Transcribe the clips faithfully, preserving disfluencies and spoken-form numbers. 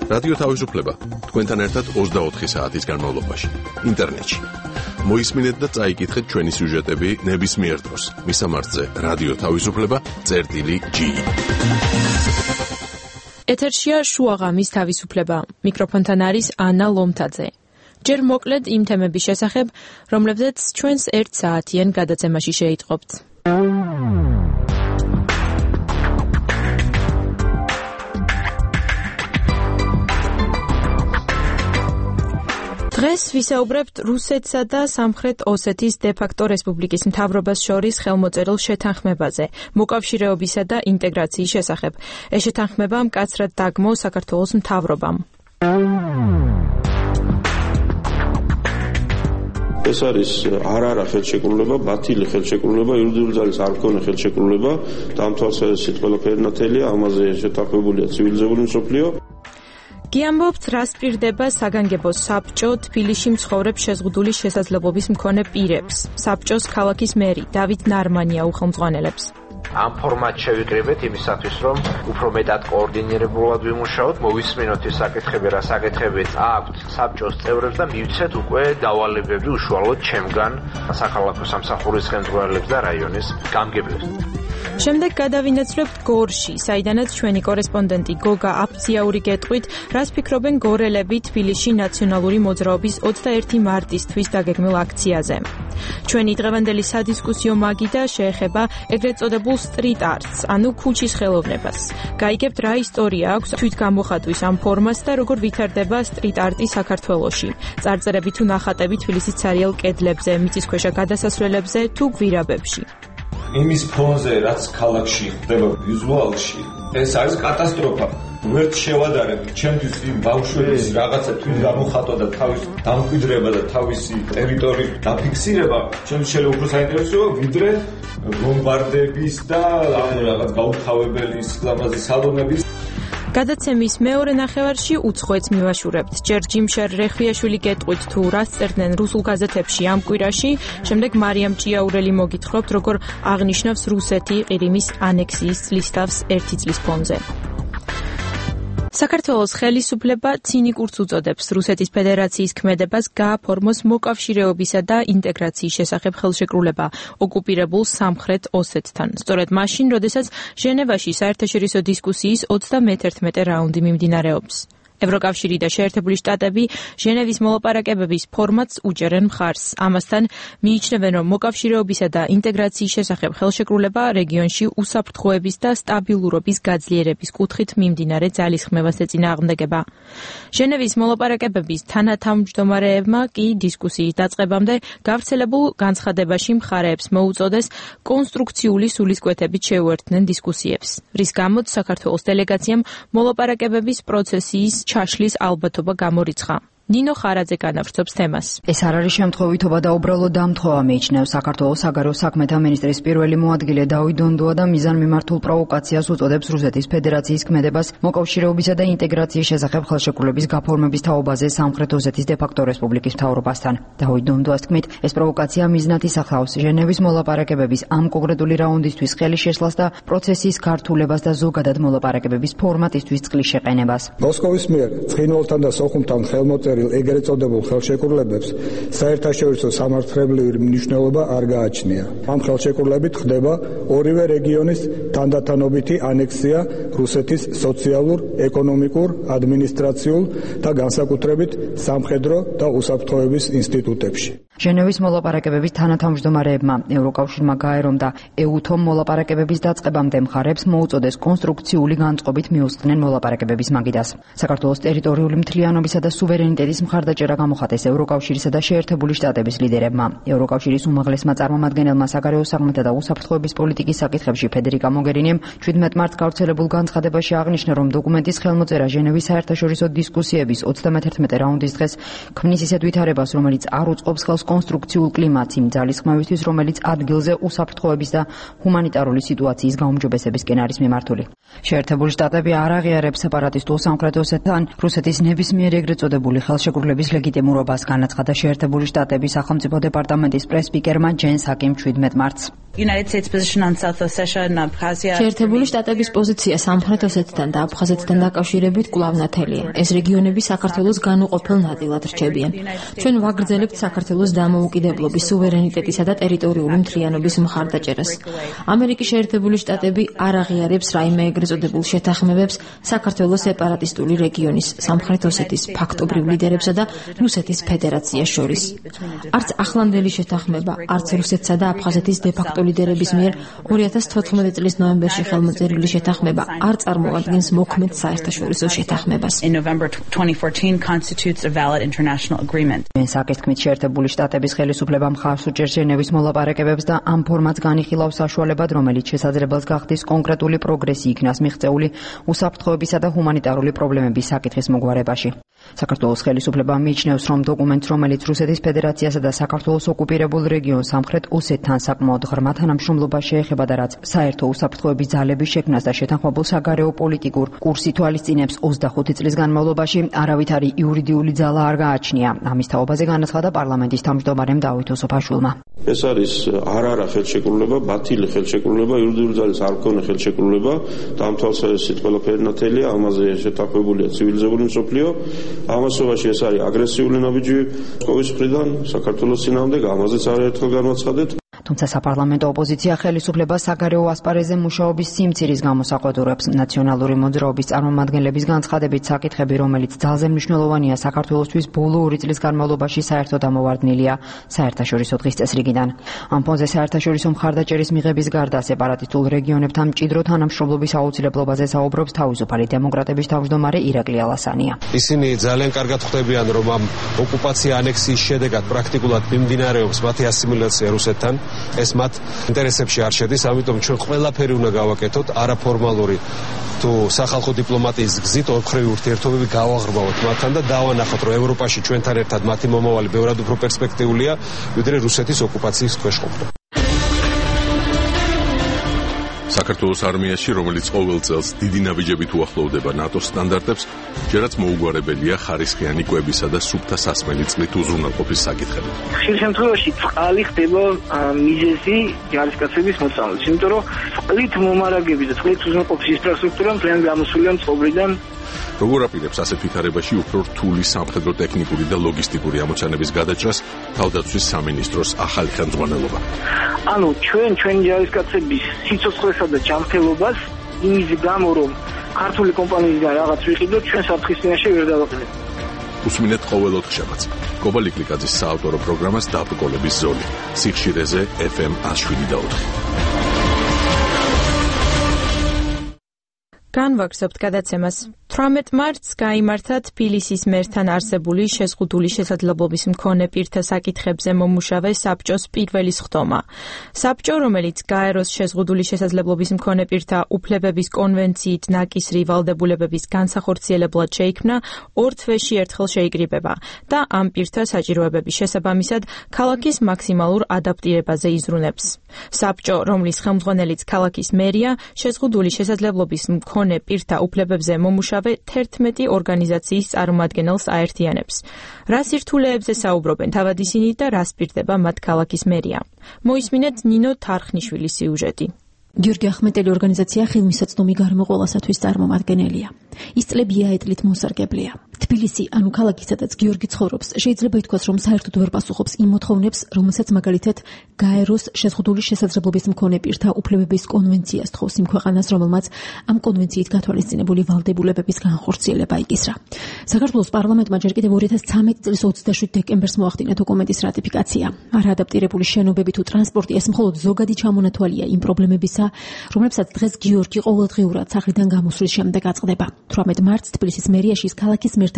რადიო თავისუფლება თქვენთან ერთად ოცდაოთხი საათის განმავლობაში ინტერნეტში. მოისმინეთ და წაიკითხეთ ჩვენი სიუჟეტები ნებისმიერ დროს. მისამართზე რადიო თავისუფლება წერტილი ჯი. ეთერშია შუაღამის თავისუფლება. მიკროფონთან არის ანა ლომთაძე. ჯერ მოკლედ იმ თემების შესახებ, რომლებზეც ჩვენს ერთ საათიან გადაცემაში შეიტყობთ. დღეს ვისაუბრებთ რუსეთსა და სამხრეთ ოსეთის დე-ფაქტო რესპუბლიკის მთავრობას შორის ხელმოწერილ შეთანხმებაზე, მოკავშირეობისა და ინტეგრაციის შესახებ. ეს შეთანხმება მკაცრად დაგმო საქართველოს მთავრობამ. ეს არის არარა ხელშეკრულება, ბათილი ხელშეკრულება, იურიდიული ძალის არ მქონე ხელშეკრულება, დამთვალსაზრისით ყველაფერი ნათელია, ამაზე შეთანხმებულია ცივილიზებული მსოფლიო. გიამბობთ, რას პირდება საგანგებო საბჭო თბილისში მცხოვრებ შეზღუდული შესაძლებლობის მქონე პირებს. საბჭოს ქალაქის მერი დავით ნარმანია უხელმძღვანელებს. ამ ფორმატ შევიკრიბეთ იმისათვის, რომ უფრო მეტად კოორდინირებულად ვიმუშაოთ, მოვისმინოთ ის საკითხები, რა საკითხებიც აქვთ საბჭოს წევრებს და მივცეთ უკვე დავალებები უშუალოდ ჩემგან საქალაქო სამსახურის ხელმძღვანელებს და რაიონის გამგებლებს. შემდეგ გადავინაცვლებთ გორში, საიდანაც ჩვენი კორესპონდენტი გოგა აფციაური გეტყვით, რას ფიქრობენ გორელები თბილისში ნაციონალური მოძრაობის ოცდაერთი მარტისთვის დაგეგმილ აქციაზე. ჩვენი დღევანდელი სადისკუსიო მაგიდა შეეხება ეგრეთ წოდებულ street arts, ანუ ქუჩის ხელოვნებას. გაიგებთ, რა ისტორია აქვს თვითგამოხატვის ამ ფორმას და როგორ ვითარდება street art-ი საქართველოში. წარწერები თუ ნახატები თბილისის ცარიელ კედლებზე, მიწისქვეშა გადასასვლელებზე თუ გვირაბებში. იმის ფონზე, რაც ქალაქში ხდება ვიზუალში, ეს არის კატასტროფა. ვერც შევადარებ ჩემთვის იმ ბავშვების რაღაცა თვით გამოხატვა და თავის დამკვიდრება და თავისი ტერიტორიის დაფიქსირება, ჩემს შეიძლება უფრო საინტერესოა, ვიდრე ბომბარდების და რაღაც გაუთავებელი სილამაზის სალონების. გადაცემის მეორე ნახევარში უცხოეთს მივაშურებთ. ჯერ ჯიმშარ რეხვიაშვილი გეტყვით, თუ რას წერდნენ რუსულ გაზეთებში ამ კვირაში, შემდეგ მარიამ ჭიაურელი მოგითხრობთ, როგორ აღნიშნავს რუსეთი ყირიმის ანექსიის წლისთავს ერთი წლის ფონზე. საქართველოს ხელისუფლება ცინიკურს უწოდებს რუსეთის ფედერაციის ქმედებას გააფორმოს მოკავშირეობისა და ინტეგრაციის შესახებ ხელშეკრულება ოკუპირებულ სამხრეთ ოსეთთან. სწორედ მაშინ, როდესაც ჟენევაში საერთაშორისო დისკუსიის ოცდამეთერთმეტე რაუნდი მიმდინარეობს. ევროკავშირი და შეერთებული შტატები ჟენევის მოლაპარაკებების ფორმატს უჭერენ მხარს. ამასთან მიიჩნევენ, რომ მოკავშირეობისა და ინტეგრაციის შესახებ ხელშეკრულება რეგიონში უსაფრთხოების და სტაბილურობის გაძლიერების კუთხით მიმდინარე ძალისხმევას ეწინააღმდეგება. ჟენევის მოლაპარაკებების თანათავმჯდომარეებმა კი დისკუსიის დაწყებამდე გავრცელებულ განცხადებაში მხარეებს მოუწოდეს კონსტრუქციული სულისკვეთებით შეუერთდნენ დისკუსიებს, რის გამოც საქართველოს დელეგაციამ მოლაპარაკებების პროცესის ჩაშლის ალბათობა გამორიცხა. ნინო ხარაძე განავრცობს თემას. ეს არ არის შემთხვევითობა და უბრალოდ დამთხოვა, მიიჩნევს საქართველოს საგარეო საქმეთა მინისტრის პირველი მოადგილე დავით დონდოა და მიზანმიმართულ პროვოკაციას უწოდებს რუსეთის ფედერაციის ქმედებას მოკავშირეობისა და ინტეგრაციის შესახებ ხელშეკრულების გაფორმების თაობაზე სამხრეთ ოსეთის დე-ფაქტო რესპუბლიკის მთავრობასთან. დავით დონდოას თქმით, ეს პროვოკაცია მიზნად ისახავს ჟენევის მოლაპარაკებების ამ კონკრეტული რაუნდისთვის ხელის შესლას და პროცესის გართულებას და ზოგადად მოლაპარაკებების ფორმატისთვის წყლის შეყენებას. მოსკოვის მიერ ცხინვალთან და სოხუმთან ხელმოწერილ ეგრეთ წოდებულ ხელშეკრულებებს საერთაშორისო სამართლებრივი მნიშვნელობა არ გააჩნია. ამ ხელშეკრულებით ხდება ორივე რეგიონის თანდათანობითი ანექსია რუსეთის სოციალურ, ეკონომიკურ, ადმინისტრაციულ და განსაკუთრებით სამხედრო და უსაფრთხოების ინსტიტუტებში. ჟენევის მოლაპარაკებების თანათავმჯდომარეებმა ევროკავშირმა გაერომდა ეუთომ მოლაპარაკებების დაწყებამდე მხარებს მოუწოდეს კონსტრუქციული განწყობით მიუსწრნენ მოლაპარაკებების მაგიდას. საქართველოს ტერიტორიული მთლიანობისა და სუვერენიტეტის მხარდაჭერა გამოხატეს ევროკავშირისა და შეერთებული შტატების ლიდერებმა. ევროკავშირის უმაღლესმა წარმომადგენელმა საგარეო საქმეთა და უსაფრთხოების პოლიტიკის საკითხებში ფედერიკა მოგერინიმ შვიდმეტ მარტს გავრცელებულ განცხადებაში აღნიშნა, რომ დოკუმენტის ხელმოწერა ჟენევის საერთაშორისო დისკუსიების ოცდამეთერთმეტე რაუნდის დღეს ქმნის ისეთ ვითარებას, რომელიც არ უწყობს ხელს კონსტრუქციულ კლიმატს იმ ძალისხმევისთვის, რომელიც ადგილზე უსაფრთხოების და ჰუმანიტარული სიტუაციის გაუმჯობესებისკენ არის მიმართული. შეერთებული შტატები არ აღიარებს სეპარატისტულ სამხრეთ ოსეთთან რუსეთის ნებისმიერ ეგრეთ წოდებული ხელშეკრულების ლეგიტიმურობას, განაცხადა შეერთებული შტატების სახელმწიფო დეპარტამენტის პრეს-სპიკერმა ჯენ საკიმ შვიდმეტ მარტს. შეერთებული შტატების პოზიცია სამხრეთ ოსეთთან და აფხაზეთთან დაკავშირებით კვლავ ნათელია. ეს რეგიონები საქართველოს განუყოფელ ნაწილად რჩებიან. ჩვენ ვაგრძელებთ საქართველოს დამოუკიდებლობის, სუვერენიტეტისა და ტერიტორიული მთლიანობის მხარდაჭერას. ამერიკის შეერთებული შტატები არ აღიარებს რაიმე ეგრეთ წოდებულ შეთანხმებებს საქართველოს სეპარატისტული რეგიონის, სამხრეთ ოსეთის ფაქტობრივ ლიდერებსა და რუსეთის ფედერაციას შორის. არც ახლანდელი შეთანხმება, არც რუსეთსა და აფხაზეთის დე-ფაქტო ლიდერების მიერ ორი ათას თოთხმეტი წლის ნოემბერში ხელმოწერილი შეთანხმება არ წარმოადგენს მოქმედ საერთაშორისო შეთანხმებას. მენ საკითხით შეერთებული შტატების ხელისუფლება მხარს უჭერს ჟენევის მოლაპარაკებებს და ამ ფორმატს განიხილავს საშუალებად, რომელიც შესაძლებელს გახდის კონკრეტული პროგრესი იქნას მიღწეული უსაფრთხოებისა და ჰუმანიტარული პრობლემების საკითხის მოგვარებაში. საქართველოს ხელისუფლება მიიჩნევს, რომ დოკუმენტს, რომელიც რუსეთის ფედერაციასა და საქართველოს ოკუპირებულ რეგიონ სამხრეთ ოსეთთან საკმაოდ ღრმა თანამშრომლობა შეეხება და რაც საერთო უსაფრთხოების ძალების შექმნას და შეთანხმებულ საგარეო პოლიტიკურ კურსს ითვალისწინებს, ოცდახუთი წლის განმავლობაში არავითარი იურიდიული ძალა არ გააჩნია. ამის თაობაზე განაცხადა პარლამენტის თავმჯდომარემ დავით ოსოფაშვილმა. ეს არის არ არა ხელშეკრულება, ბათილი ხელშეკრულება, იურიდიული ძალის არ მქონე ხელშეკრულება და ამ თვალსაზრისით ყველაფერი ნათელია, ამაზე შეთანხმებულია ცივილიზებული მსოფლიო. ამასობაში ეს არის აგრესიული ნაბიჯი კოვის მხრიდან საქართველოს წინააღმდეგ, ამაზეც არაერთხელ განვაცხადეთ. თუმცა საპარლამენტო ოპოზიცია ხელისუფლებას საგარეო ასპარეზზე მუშაობის სიმცირის გამო საყვედურებს. ნაციონალური მოძრაობის წარმომადგენლების განცხადებით, საკითხები, რომელიც ძალზე მნიშვნელოვანია საქართველოსთვის, ბოლო ორი წლის განმავლობაში საერთოდ ამოვარდნილია საერთაშორისო დღის წესრიგიდან. ამ ფონზე საერთაშორისო მხარდაჭერის მიღების გარდა სეპარატისტულ რეგიონებთან მჭიდრო თანამშრომლობის აუცილებლობაზე საუბრობს თავისუფალი დემოკრატების თავმჯდომარე ირაკლი ალასანია. ისინი ძალიან კარგად ხვდებიან, რომ ამ ოკუპაცია ანექსიის შედეგად პრაქტიკულად მიმდინარეობს მათი ასიმილაცია რუსეთთან. ეს მათ ინტერესებში არ შედის, ამიტომ ჩვენ ყველაფერი უნდა გავაკეთოთ არაფორმალური თუ სახალხო დიპლომატიის გზით ორმხრივი ურთიერთობები გავაღრმავოთ მათთან და დავანახოთ, რომ ევროპაში ჩვენთან ერთად მათი მომავალი ბევრად უფრო პერსპექტიულია, ვიდრე რუსეთის ოკუპაციის ქვეშ ყოფნა. საქართველოს არმიაში, რომელიც ყოველ წელს დიდი ნაბიჯებით უახლოვდება ნატოს სტანდარტებს, ჯერაც მოუგვარებელია ხარისხიანი კვებისა და სუფთა სასმელი წყლით უზრუნველყოფის საკითხები. ხშირ შემთხვევაში წყალი ხდება მიზეზი ჯარისკაცების მოწამვლის, იმიტომ რომ წყლით მომარაგების და წყლით უზრუნველყოფის ინფრასტრუქტურა მთლიანად გამოსულია წყობრიდან. როგორ აპირებს ასეთ ვითარებაში უფრო რთული სამხედრო ტექნიკური და ლოგისტიკური ამოცანების გადაჭრას თავდაცვის სამინისტროს ახალი ხელმძღვანელობა? ანუ ჩვენ ჩვენი ჯარისკაცების სიცოცხლესა და ჯანმრთელობას იმის გამო, რომ ქართული კომპანიისგან რაღაც ვიყიდოთ, ჩვენ საფრთხის წინაშე ვერ დავაყენებთ. უსმინეთ ყოველ ოთხშაბათს გობა ლიკლიკაძის საავტორო პროგრამას დაბრკოლების ზოლი სიხშირეზე ეფ ემ ათს შვიდი და ოთხი. განვაგრძობთ გადაცემას. თვრამეტ მარტს გაიმართა თბილისის მერთან არსებული შეზღუდული შესაძლებლობის მქონე პირთა საკითხებზე მომუშავე საბჭოს პირველი სხდომა. საბჭო, რომელიც გაეროს შეზღუდული შესაძლებლობის მქონე პირთა უფლებების კონვენციით ნაკისრი ვალდებულებების განსახორციელებლად შეიქმნა, ორ თვეში ერთხელ შეიკრიბება და ამ პირთა საჭიროებების შესაბამისად ქალაქის მაქსიმალურ ადაპტირებაზე იზრუნებს. საბჭო, რომლის ხელმძღვანელიც ქალაქის მერია, შეზღუდული შესაძლებლობის მქონე პირთა უფლებებზე მომუშავე თერთმეტი ორგანიზაციის წარმომადგენელს აერთიანებს. რა სირთულეებზე საუბრობენ თავად ისინი და რას პირდება მათ ქალაქის მერია? მოისმინეთ ნინო თარხნიშვილის სიუჟეტი. გიორგი ახმეტელი ორგანიზაცია ხელმისაწვდომი გარემო ყველასათვის წარმომადგენელია. ის წლები აეტლით მოსარგებლია. თბილისი, ანუ ქალაქი, სადაც გიორგი ცხოვრობს, შეიძლება ითქვას, რომ საერთოდ ვერ პასუხობს იმ მოთხოვნებს, რომელსაც მაგალითად გაეროს შეზღუდული შესაძლებლობის მქონე პირთა უფლებების კონვენციას თხოვს იმ ქვეყანას, რომელმაც ამ კონვენციით გათვალისწინებული ვალდებულებების განხორციელება იკისრა. საქართველოს პარლამენტმა ჯერ კიდევ ორი ათას ცხრამეტი წლის ოცდაშვიდ დეკემბერს მოახდინა დოკუმენტის რატიფიკაცია. არაადაპტირებული შენობები თუ ტრანსპორტი ეს მხოლოდ ზოგადი ჩამონათვალია იმ პრობლემებისა, რომლებსაც დღეს გიორგი ყოველდღიურად სახლიდან გამოსვლის შემდეგ აწყდება. თვრამეტ მარტს თბილისის მერიაში ქალაქის მერთან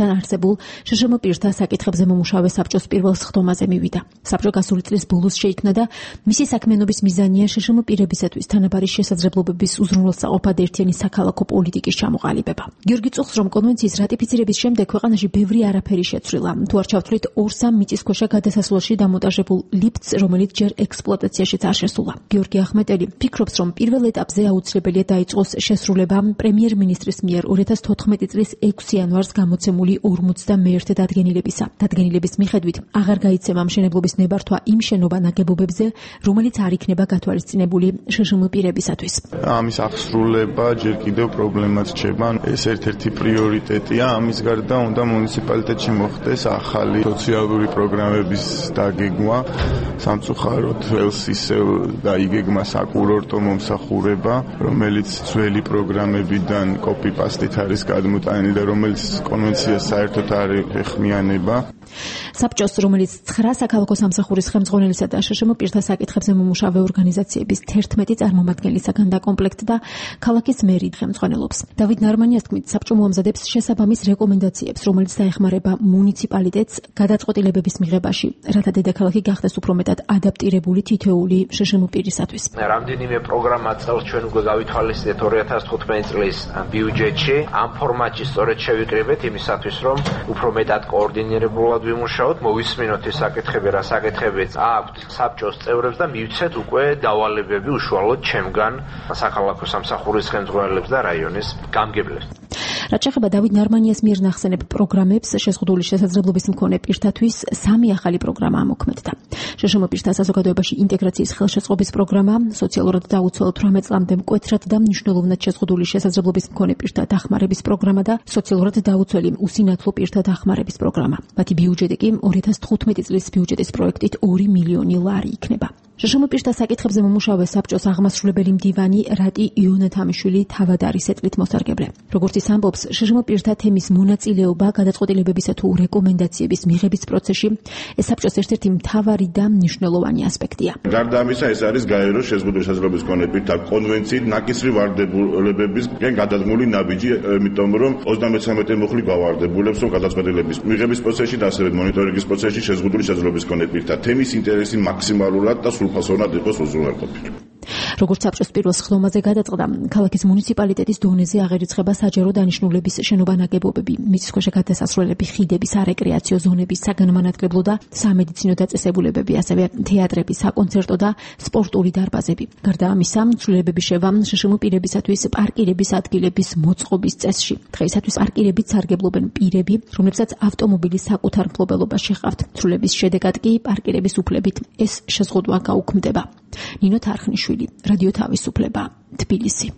მიზნებთან არსებულ შშმ პირთა საკითხებზე მომუშავე საბჭოს პირველ სხდომაზე მივიდა. საბჭო გასული წლის ბოლოს შეიქმნა და მისი საქმიანობის მიზანია შშმ პირებისათვის თანაბარი შესაძლებლობების უზრუნველსაყოფად ერთიანი საქალაქო პოლიტიკის ჩამოყალიბება. გიორგი წუხს რომ კონვენციის რატიფიცირების შემდეგ ქვეყანაში ბევრი არაფერი შეცვლილა. თუ არ ჩავთვლით ორ-სამ მიწისქვეშა გადასასვლელში დამონტაჟებულ ლიფტს, რომელიც ჯერ ექსპლუატაციაშიც არ შესულა. გიორგი ახმეტელი ფიქრობს, რომ პირველ ეტაპზე აუცილებელია დაიწყოს შესრულება პრემიერ-მინისტრის მიერ ორი ათას თოთხმეტი წლის ექვსი იანვარს გამოცემული ორმოცდამეერთე დადგენილებისა. დადგენილების მიხედვით აღარ გაიცემა მშენებლობის ნებართვა იმ შენობა ნაგებობებზე, რომელიც არ იქნება გათვალისწინებული შშმ პირებისათვის. ამის აღსრულება ჯერ კიდევ პრობლემად რჩება. ეს ერთ-ერთი პრიორიტეტია. ამის გარდა უნდა მუნიციპალიტეტში მოხდეს ახალი სოციალური პროგრამების დაგეგმვა, სამწუხაროდ ელს ისევ დაიგეგმა საკურორტო მომსახურება, რომელიც ძველი პროგრამებიდან კოპი-პასტით არის გადმოტანილი და რომელიც კონვენციას საერთოდ არ ეხმიანება. საბჭოს, რომელიც ცხრა საქალაქო სამსახურის ხელმძღვანელისა და შშმ პირთა საკითხებზე მომუშავე ორგანიზაციების თერთმეტი წარმომადგენლისაგან დაკომპლექტდა ქალაქის მერი ხელმძღვანელობს. დავით ნარმანიას თქმით, საბჭო მოამზადებს შესაბამის რეკომენდაციებს, რომელიც დაეხმარება მუნიციპალიტეტს გადაწყვეტილებების მიღებაში, რათა დედაქალაქი გახდეს უფრო მეტად ადაპტირებული თითოეული შშმ პირისათვის. რამდენიმე პროგრამა წელს ჩვენ უკვე გავითვალისწინეთ ორი ათას თხუთმეტი წლის ბიუჯეტში. ამ ფორმატში სწორედ შევიკრიბეთ იმისათვის, რომ უფრო მეტად კოორდინირებულად ვიმუშაოთ, მოვისმინოთ ის საკითხები, რა საკითხებიც აქვთ საბჭოს წევრებს და მივცეთ უკვე დავალებები უშუალოდ ჩემგან საქალაქო სამსახურის ხელმძღვანელებს და რაიონის გამგებლებს. რაც შეეხება დავით ნარმანიას მიერ ნახსენებ პროგრამებს, შეზღუდული შესაძლებლობის მქონე პირთათვის სამი ახალი პროგრამა ამოქმედდა. შშმ პირთა საზოგადოებაში ინტეგრაციის ხელშეწყობის პროგრამა, სოციალურად დაუცველ თვრამეტ წლამდე მკვეთრად და მნიშვნელოვნად შეზღუდული შესაძლებლობის მქონე პირთა დახმარების პროგრამა და სოციალურად დაუცველი უსინათლო პირთა დახმარების პროგრამა. მათი ბიუჯეტი კი ორი ათას თხუთმეტი წლის ბიუჯეტის პროექტით ორი მილიონი ლარი იქნება. შშმ პირთა საკითხებზე მომუშავე საბჭოს აღმასრულებელი მდივანი რატი იონათამიშვილი თავად არის ეტლით მოსარგებლე. როგორც ის ამბობს, შშმ პირთა თემის მონაწილეობა გადაწყვეტილებებისა თუ რეკომენდაციების მიღების პროცესში ეს საბჭოს ერთ-ერთი მთავარი და მნიშვნელოვანი ასპექტია. გარდა ამისა, ეს არის გაერო შეზღუდული შესაძლებლობის მქონე პირთა კონვენციით ნაკისრი ვარდებულებებისგან გადადგმული ნაბიჯი, იმიტომ რომ ოცდამეცხრამეტე მუხლი გავარდებულებს, რომ გადაწყვეტილების მიღების პროცესში და ასევე მონიტორინგის პროცესში შეზღუდული შესაძლებლობის მქონე პირთა თემის ინტერესი მაქსიმალურად და სრულფასოვნად იყოს უზრუნველყოფილი. როგორც საბჭოს პირველ სხდომაზე გადაწყდა, ქალაქის მუნიციპალიტეტის დონეზე აღერიცხება საჯარო დანიშნულების შენობა ნაგებობები, მიწისქვეშა გადასასვლელები, ხიდები, სარეკრეაციო ზონები, საგანმანათლებლო და სამედიცინო დაწესებულებები, ასევე თეატრები, საკონცერტო და სპორტული დარბაზები. გარდა ამისა, ცვლილებები შევა შშმ პირებისათვის პარკირების ადგილების მოწყობის წესში. დღეისათვის პარკირებით სარგებლობენ პირები, რომლებსაც ავტომობილის საკუთარ მფლობელობაში ჰყავთ. ცვლილების შედეგად კი პარკირების უფლებით ეს შეზღუდვა გაუქმდება. ნინო თარხნიშვილი, რადიო თავისუფლება, თბილისი.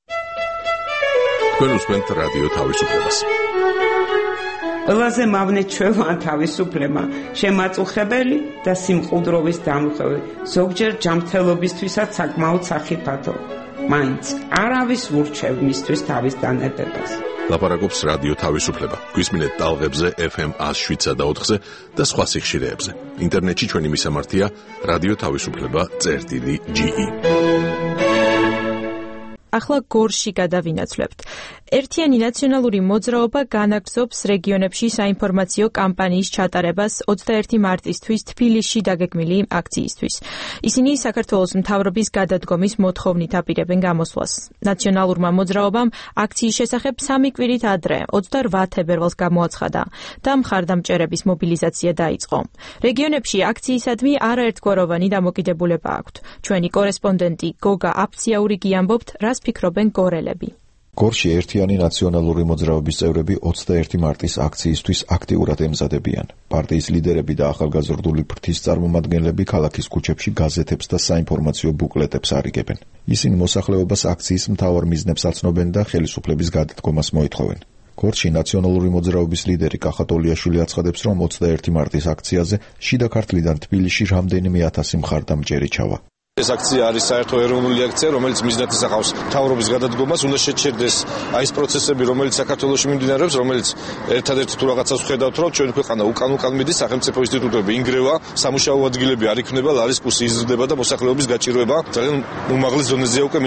თქვენ უსმენთ რადიო თავისუფლებას. ყველაზე მავნე ჩვევა თავისუფლება, შემაწუხებელი და სიმყუდროვის დამხევი, ზოგჯერ ჯანმრთელობისთვისაც საკმაოდ სახიფათო. მაინც არავის ურჩევ მისთვის თავის დანებებას. ლაპარაკობს რადიო თავისუფლება. გვისმინეთ ტალღებზე ეფ ემ ას შვიდსა და ოთხზე და სხვა სიხშირეებზე. ინტერნეტში ჩვენი მისამართია რადიო თავისუფლება წერტილი ჯი ი. ახლა გორში გადავინაცვლებთ. ერთიანი ნაციონალური მოძრაობა განაგრძობს რეგიონებში საინფორმაციო კამპანიის ჩატარებას ოცდაერთი მარტისთვის თბილისში დაგეგმილი აქციისთვის. ისინი საქართველოს მთავრობის გადადგომის მოთხოვნით აპირებენ გამოსვლას. ნაციონალურმა მოძრაობამ აქციის შესახებ სამი კვირით ადრე, ოცდარვა თებერვალს გამოაცხადა და მხარდამჭერების მობილიზაცია დაიწყო. რეგიონებში აქციისადმი არაერთგვაროვანი დამოკიდებულება აქვთ. ჩვენი კორესპონდენტი გოგა აფციაურიგი ამბობთ, რას ფიქრობენ გორელები. გორში ერთიანი ნაციონალური მოძრაობის წევრები ოცდაერთი მარტის აქციისთვის აქტიურად ემზადებიან. პარტიის ლიდერები და ახალგაზრდული ფრთის წარმომადგენლები ქალაქის ქუჩებში გაზეთებს და საინფორმაციო ბუკლეტებს არიგებენ. ისინი მოსახლეობას აქციის მთავარ მიზნებს აცნობენ და ხელისუფლების გადადგომას მოითხოვენ. გორში ნაციონალური მოძრაობის ლიდერი კახატოლიაშვილი აცხადებს, რომ ოცდაერთი მარტის აქციაზე შიდა ქართლიდან თბილისში რამდენიმე ათასი მხარდამჭერი ჩავა. ეს აქცია არის საერთო ეროვნული აქცია, რომელიც მიზნად ისახავს მთავრობის გადადგომას, უნდა შეჩერდეს აი ეს პროცესები, რომელიც საქართველოში მიმდინარეობს, რომელიც ერთადერთი თუ რაღაცას ვხედავთ, რომ ჩვენ ქვეყანა უკან-უკან მიდის, სახელმწიფო ინსტიტუტები ინგრევა, სამუშაო ადგილები არ იქნება, ლარის კურსი იზრდება და მოსახლეობის გაჭირვება ძალიან უმაღლეს ზონეზეა უკვე მისული.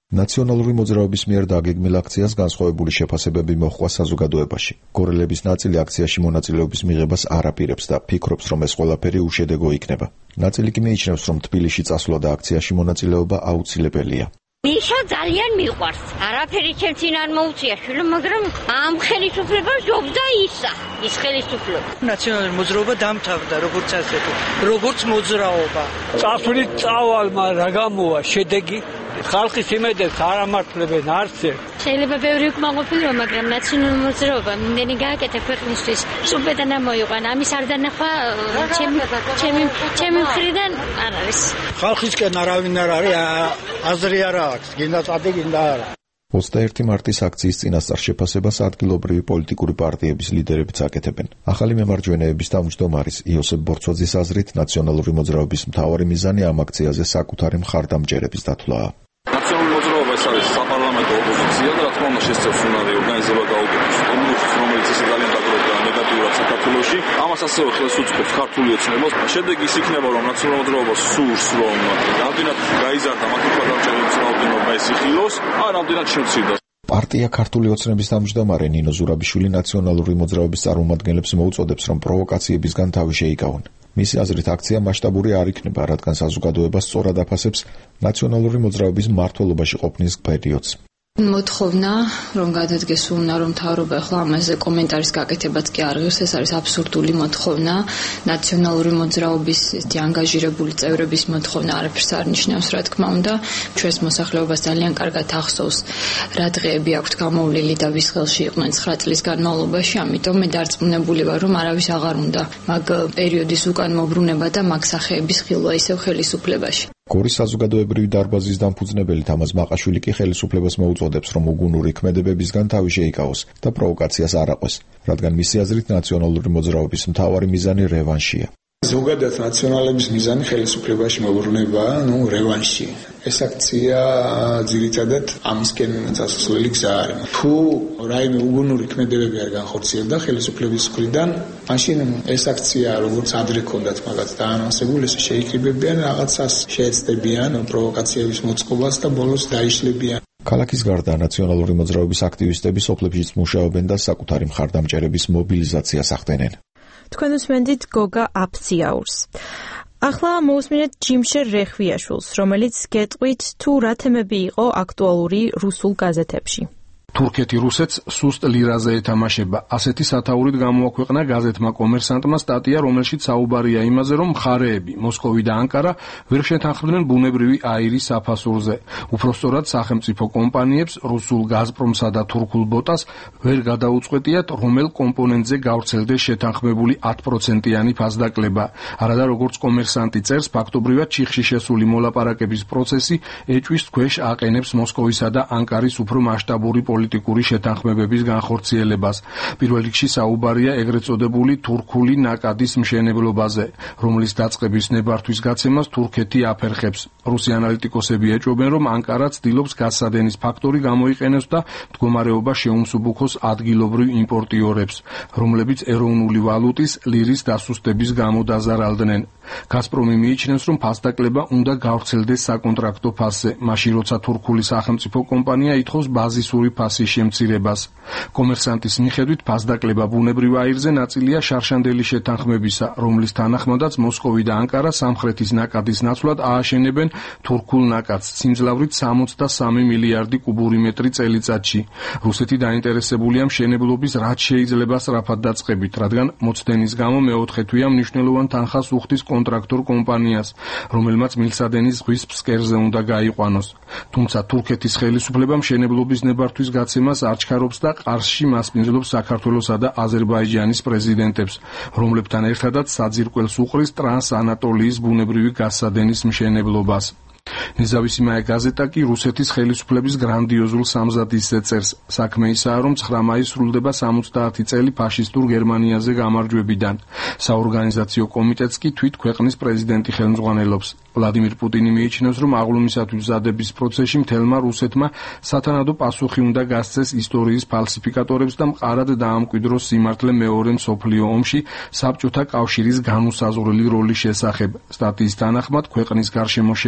ნაციონალური მოძრაობის მიერ დაგეგმილ აქციას განსხვავებული შეფასებები მოჰყვა საზოგადოებაში. გორელების ნაწილი აქციაში მონაწილეობის მიღებას არ აპირებს და ფიქრობს, რომ ეს ყველაფერი უშედეგო იქნება. ნაწილი კი მიიჩნევს, რომ თბილისში წასვლა და აქციაში მონაწილეობა აუცილებელია. მიშა ძალიან მიყვარს. არაფერი ჩემ წინ არ მოუწია შვილო, მაგრამ ამ ხელისუფლებას ჯობდა ისა. ის ხელისუფლება. ნაციონალური მოძრაობა დამთავრდა, როგორც ასეთი, როგორც მოძრაობა. წასვლით წავალმა რა გამოვა შედეგი? ხალხის იმედებს არ ამართლებენ არც ერთ. შეიძლება ბევრი უკმაყოფილება, მაგრამ ნაციონალური მოძრაობა იმდენი გააკეთა ქვეყნისთვის, სუბედან ამოიყვანა. ამის არ დანახვა ჩემი ჩემი ჩემი მხრიდან არ არის. ხალხისკენ არავინ არ არის, აზრი არ აქვს, გინდა წადი, გინდა არა. ოცდაერთი მარტის აქციის წინასწარ შეფასებას ადგილობრივი პოლიტიკური პარტიების ლიდერებიც აკეთებენ. ახალი მემარჯვენეების თავმჯდომარის იოსებ ბორცვაძის აზრით, ნაციონალური მოძრაობის მთავარი მიზანი ამ აქციაზე საკუთარი მხარდამჭერების დათვლაა. ნაციონალური მოძრაობა ეს არის საპარლამენტო ოპოზიცია და რა თქმა უნდა შესწევს უნარი ორგანიზება გაუგებოს კომუნისტს, რომელიც ისე ძალიან დაგროვდა ნეგატიურად საქართველოში. ამას ასევე ხელს უწყობს ქართული ოცნება. შედეგი ის იქნება, რომ ნაციონალური მოძრაობა სურს, რომ რამდენად გაიზარდა მათი მხარდამჭერების რაოდენობა ეს იხილოს, ან რამდენად შემცირდა. პარტია ქართული ოცნების თავმჯდომარე ნინო ზურაბიშვილი ნაციონალური მოძრაობის წარმომადგენლებს მოუწოდებს, რომ პროვოკაციებისგან თავი შეიკავონ. მისი აზრით, აქცია მასშტაბური არ იქნება, რადგან საზოგადოება სწორად აფასებს ნაციონალური მოძრაობის მმართველობაში ყოფნის პერიოდს. მოთხოვნა, რომ გადადგეს უნდა, რომ მთავრობა ახლა ამაზე კომენტარის გაკეთებაც კი არ ღირს, ეს არის აბსურდული მოთხოვნა. ნაციონალური მოძრაობის ანგაჟირებული წევრების მოთხოვნა არაფერს არ ნიშნავს, რა თქმა უნდა. ჩვენს მოსახლეობას ძალიან კარგად ახსოვს, რა დღეები აქვთ გამოვლილი და ვის ხელში იყვნენ ცხრა წლის განმავლობაში, ამიტომ მე დარწმუნებული ვარ, რომ არავის აღარ უნდა მაგ პერიოდის უკან მოbrunება და მაგ სახეების ხილვა ისევ ხელისუფლებაში. გორის საზოგადოებრივი დარბაზის დამფუძნებელი თამაზ მაყაშვილი კი ხელისუფლებას მოუწოდებს, რომ უგუნური ქმედებებისგან თავი შეიკავოს და პროვოკაციას არ აყვეს, რადგან მისი აზრით ნაციონალური მოძრაობის მთავარი მიზანი რევანშია. ზოგადად ნაციონალების მიზანი ხელისუფლებაში მოbrunებაა, ну, რევანში. ეს აქცია ძირითადად ამისკენ წასვლელი გზა არის. თუ რაიმე უგუნური ქმედებები არ განხორციელდა ხელისუფლების მხრიდან, მაშინ ეს აქცია როგორც ადრე ქონდათ მაგათ დაანონსებული, ესე შეიკრიბებიან, რაღაცას შეეცდებიან პროვოკაციების მოწყობას და ბოლოს დაიშლებიან. ქალაქის გარდა ნაციონალური მოძრაობის აქტივისტები სოფლებშიც მუშაობენ და საკუთარი მხარდამჭერების მობილიზაციას ახდენენ. თქვენ უსმენთ გოგა აფციაურს. ახლა მოусმინეთ ჯიმშერ რეხვიაშვილს, რომელიც გეტყვით თუ რა თემები იყო აქტუალური რუსულ გაზეთებში. თურქეთი რუსეთს სუსტ ლირაზე ეთამაშება. ასეთი სათაურით გამოაქვეყნა გაზეთმა კომერსანტმა სტატია, რომელშიც საუბარია იმაზე, რომ მხარეები მოსკოვი და ანკარა ვერ შეთანხმდნენ ბუნებრივი აირის საფასურზე. უпростоრად სახელმწიფო კომპანიებს რუსულ გაზპრომსა და თურქულ ბოტას ვერ გადაუწყვეტიათ, რომელ კომპონენტზე გავრცელდეს შეთანხმებული ათი პროცენტიანი ფასდაკლება. არადა როგორც კომერსანტი წერს, ფაქტობრივად ჩიხში შესული მოლაპარაკების პროცესი ეჭვის ქვეშ აყენებს მოსკოვისა და ანკარის უფრო მასშტაბური პოლიტიკური შეთანხმებების განხორციელებას. პირველ რიგში საუბარია ეგრეთ წოდებული თურქული ნაკადის მშენებლობაზე, რომლის დაწყების ნებართვის გაცემას თურქეთი აფერხებს. რუსი ანალიტიკოსები ეჭვობენ, რომ ანკარა ცდილობს გასადენის ფაქტორი გამოიყენოს და მდგომარეობა შეუმსუბუქოს ადგილობრივ იმპორტიორებს, რომლებიც ეროვნული ვალუტის ლირის დასუსტების გამო დაზარალდნენ. გაზპრომი მიიჩნევს, რომ ფასდაკლება უნდა გავრცელდეს საკონტრაქტო ფასზე, მაშინ როცა თურქული სახელმწიფო კომპანია ითხოვს ბაზისური ფასის შემცირებას. კომერსანტის მიხედვით ფასდაკლება ბუნებრივ აირზე ნაწილია შარშანდელი შეთანხმებისა, რომლის თანახმადაც მოსკოვი და ანკარა სამხრეთის ნაკადის ნაცვლად ააშენებენ თურქულ ნაკადს სიმძლავრით სამოცდა სამი მილიარდი კუბური მეტრი წელიწადში. რუსეთი დაინტერესებულია მშენებლობის რაც შეიძლება სწრაფად დაწყებით, რადგან მოცდენის გამო მეოთხე თვეა მნიშვნელოვან თანხას უხდის კონტრაქტორ კომპანიას, რომელმაც მილსადენის ზღვის ფსკერზე უნდა გაიყვანოს. თუმცა თურქეთის ხელისუფლება მშენებლობის ნებართვის გაცემას არ ჩქარობს და ყარსში მასპინძლობს საქართველოსა და აზერბაიჯანის პრეზიდენტებს, რომლებთან ერთადაც საძირკველს უყრის ტრანსანატოლიის ბუნებრივი გასადენის მშენებლობას. ნეზავისიმაია გაზეტა კი რუსეთის ხელისუფლების გრანდიოზულ სამზადისზე წერს. საქმე ისაა, რომ ცხრა მაისს სრულდება სამოცდაათი წელი ფაშისტურ გერმანიაზე გამარჯვებიდან. საორგანიზაციო კომიტეტს კი თვით ქვეყნის პრეზიდენტი ხელმძღვანელობს. ვლადიმირ პუტინი მიიჩნევს, რომ აღლუმისათვის მზადების პროცესში მთელმა რუსეთმა სათანადო პასუხი უნდა გასცეს ისტორიის ფალსიფიკატორებს და მყარად დაამკვიდროს სიმართლე მეორე მსოფლიო ომში საბჭოთა კავშირის განუსაზღვრელი როლის შესახებ. სტატიის თანახმად ქვეყნის გარშემო შექმნილი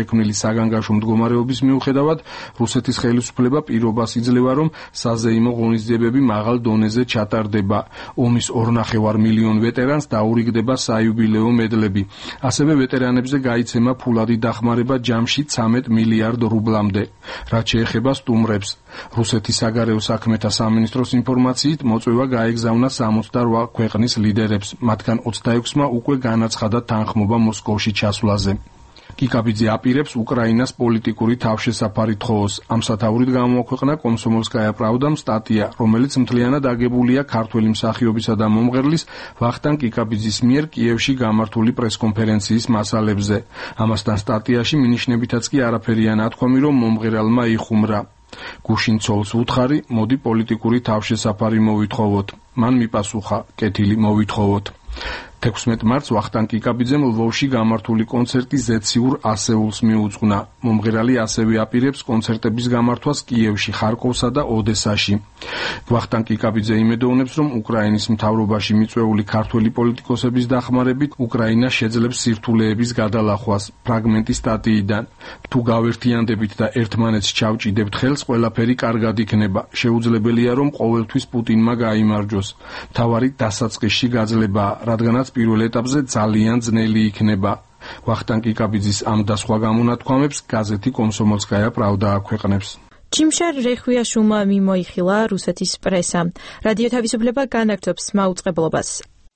საგანგაშო მდგომარეობის მიუხედავად, რუსეთის ხელისუფლება პირობას იძლევა, რომ საზეიმო ღონისძიებები მაღალ დონეზე ჩატარდება. ომის ორნახევარ მილიონ ვეტერანს დაურიგდება საიუბილეო მედლები. ასევე ვეტერანებზე გაიცემა ფულადი დახმარება ჯამში ცამეტ მილიარდ რუბლამდე. რაც შეეხება სტუმრებს, რუსეთის საგარეო საქმეთა სამინისტროს ინფორმაციით, მოწვევა გაეგზავნა სამოცდარვა ქვეყნის ლიდერებს, მათგან ოცდაექვსმა უკვე განაცხადა თანხმობა მოსკოვში ჩასვლაზე. კიკაბიძე აპირებს უკრაინას პოლიტიკური თავშესაფარი თხოვოს. ამ სათაურით გამოაქვეყნა კომსომოლსკაია პრავდამ სტატია, რომელიც მთლიანად აგებულია ქართველი მსახიობისა და მომღერლის ვახტანგ კიკაბიძის მიერ კიევში გამართული პრესკონფერენციის მასალებზე. ამასთან სტატიაში მინიშნებითაც კი არაფერია ნათქვამი, რომ მომღერალმა იხუმრა. გუშინ ცოლს უთხარი, მოდი პოლიტიკური თავშესაფარი მოვითხოვოთ. მან მიპასუხა, კეთილი მოვითხოვოთ. თექვსმეტ მარტს ვახტანგ კიკაბიძემ ლვოვში გამართული კონცერტი ზეციურ ასეულს მიუძღვნა. მომღერალი ასევე აპირებს კონცერტების გამართვას კიევში, ხარკოვსა და ოდესაში. ვახტანგ კიკაბიძე იმედოვნებს, რომ უკრაინის მთავრობაში მიწვეული ქართველი პოლიტიკოსების დახმარებით უკრაინა შეძლებს სირთულეების გადალახვას. ფრაგმენტი სტატიიდან. თუ გავერთიანდებით და ერთმანეთს ჩავჭიდებთ ხელს, ყველაფერი კარგად იქნება. შეუძლებელია, რომ ყოველთვის პუტინმა გაიმარჯვოს. მთავარი დასაწყისში გაძლებაა, რადგანაც პირველ ეტაპზე ძალიან ძნელი იქნება. ვახტანგ კიკაბიძის ამ და სხვა გამონათქვამებს გაზეთი კომსომოლსკაია პრავდა აქვეყნებს. Чимшер рехвია შუმა მიმოიხილა რუსეთის პრესა. რადიო თავისუფლება განაგრძობს მაუწყებლობას.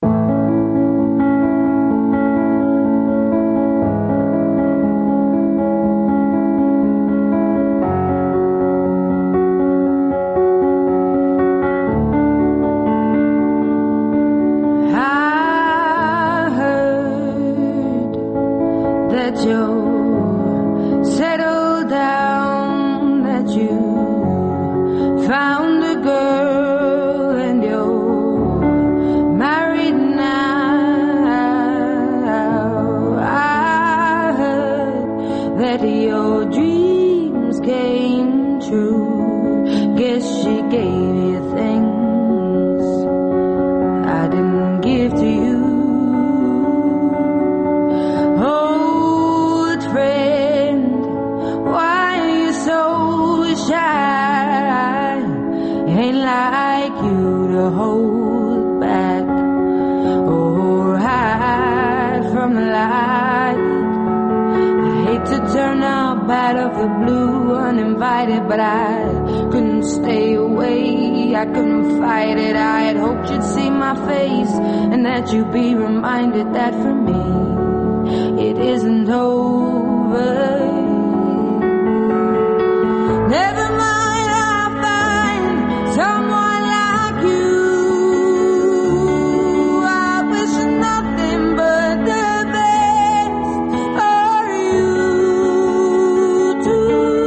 But I couldn't stay away, I couldn't fight it. I had hoped you'd see my face and that you'd be reminded that for me it isn't over. Never mind, I'll find someone like you. I wish nothing but the best for you too.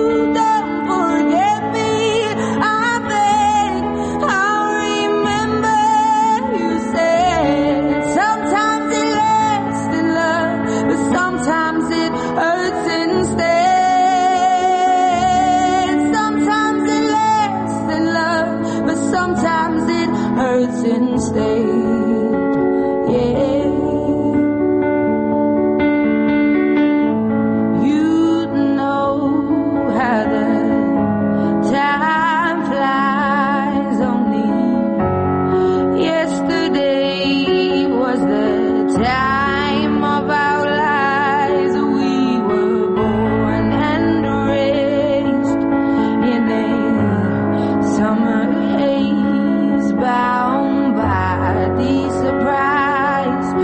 Instead, yeah, you'd know how the time flies. Only yesterday was the time of our lives. We were born and raised in a summer haze, bound the surprise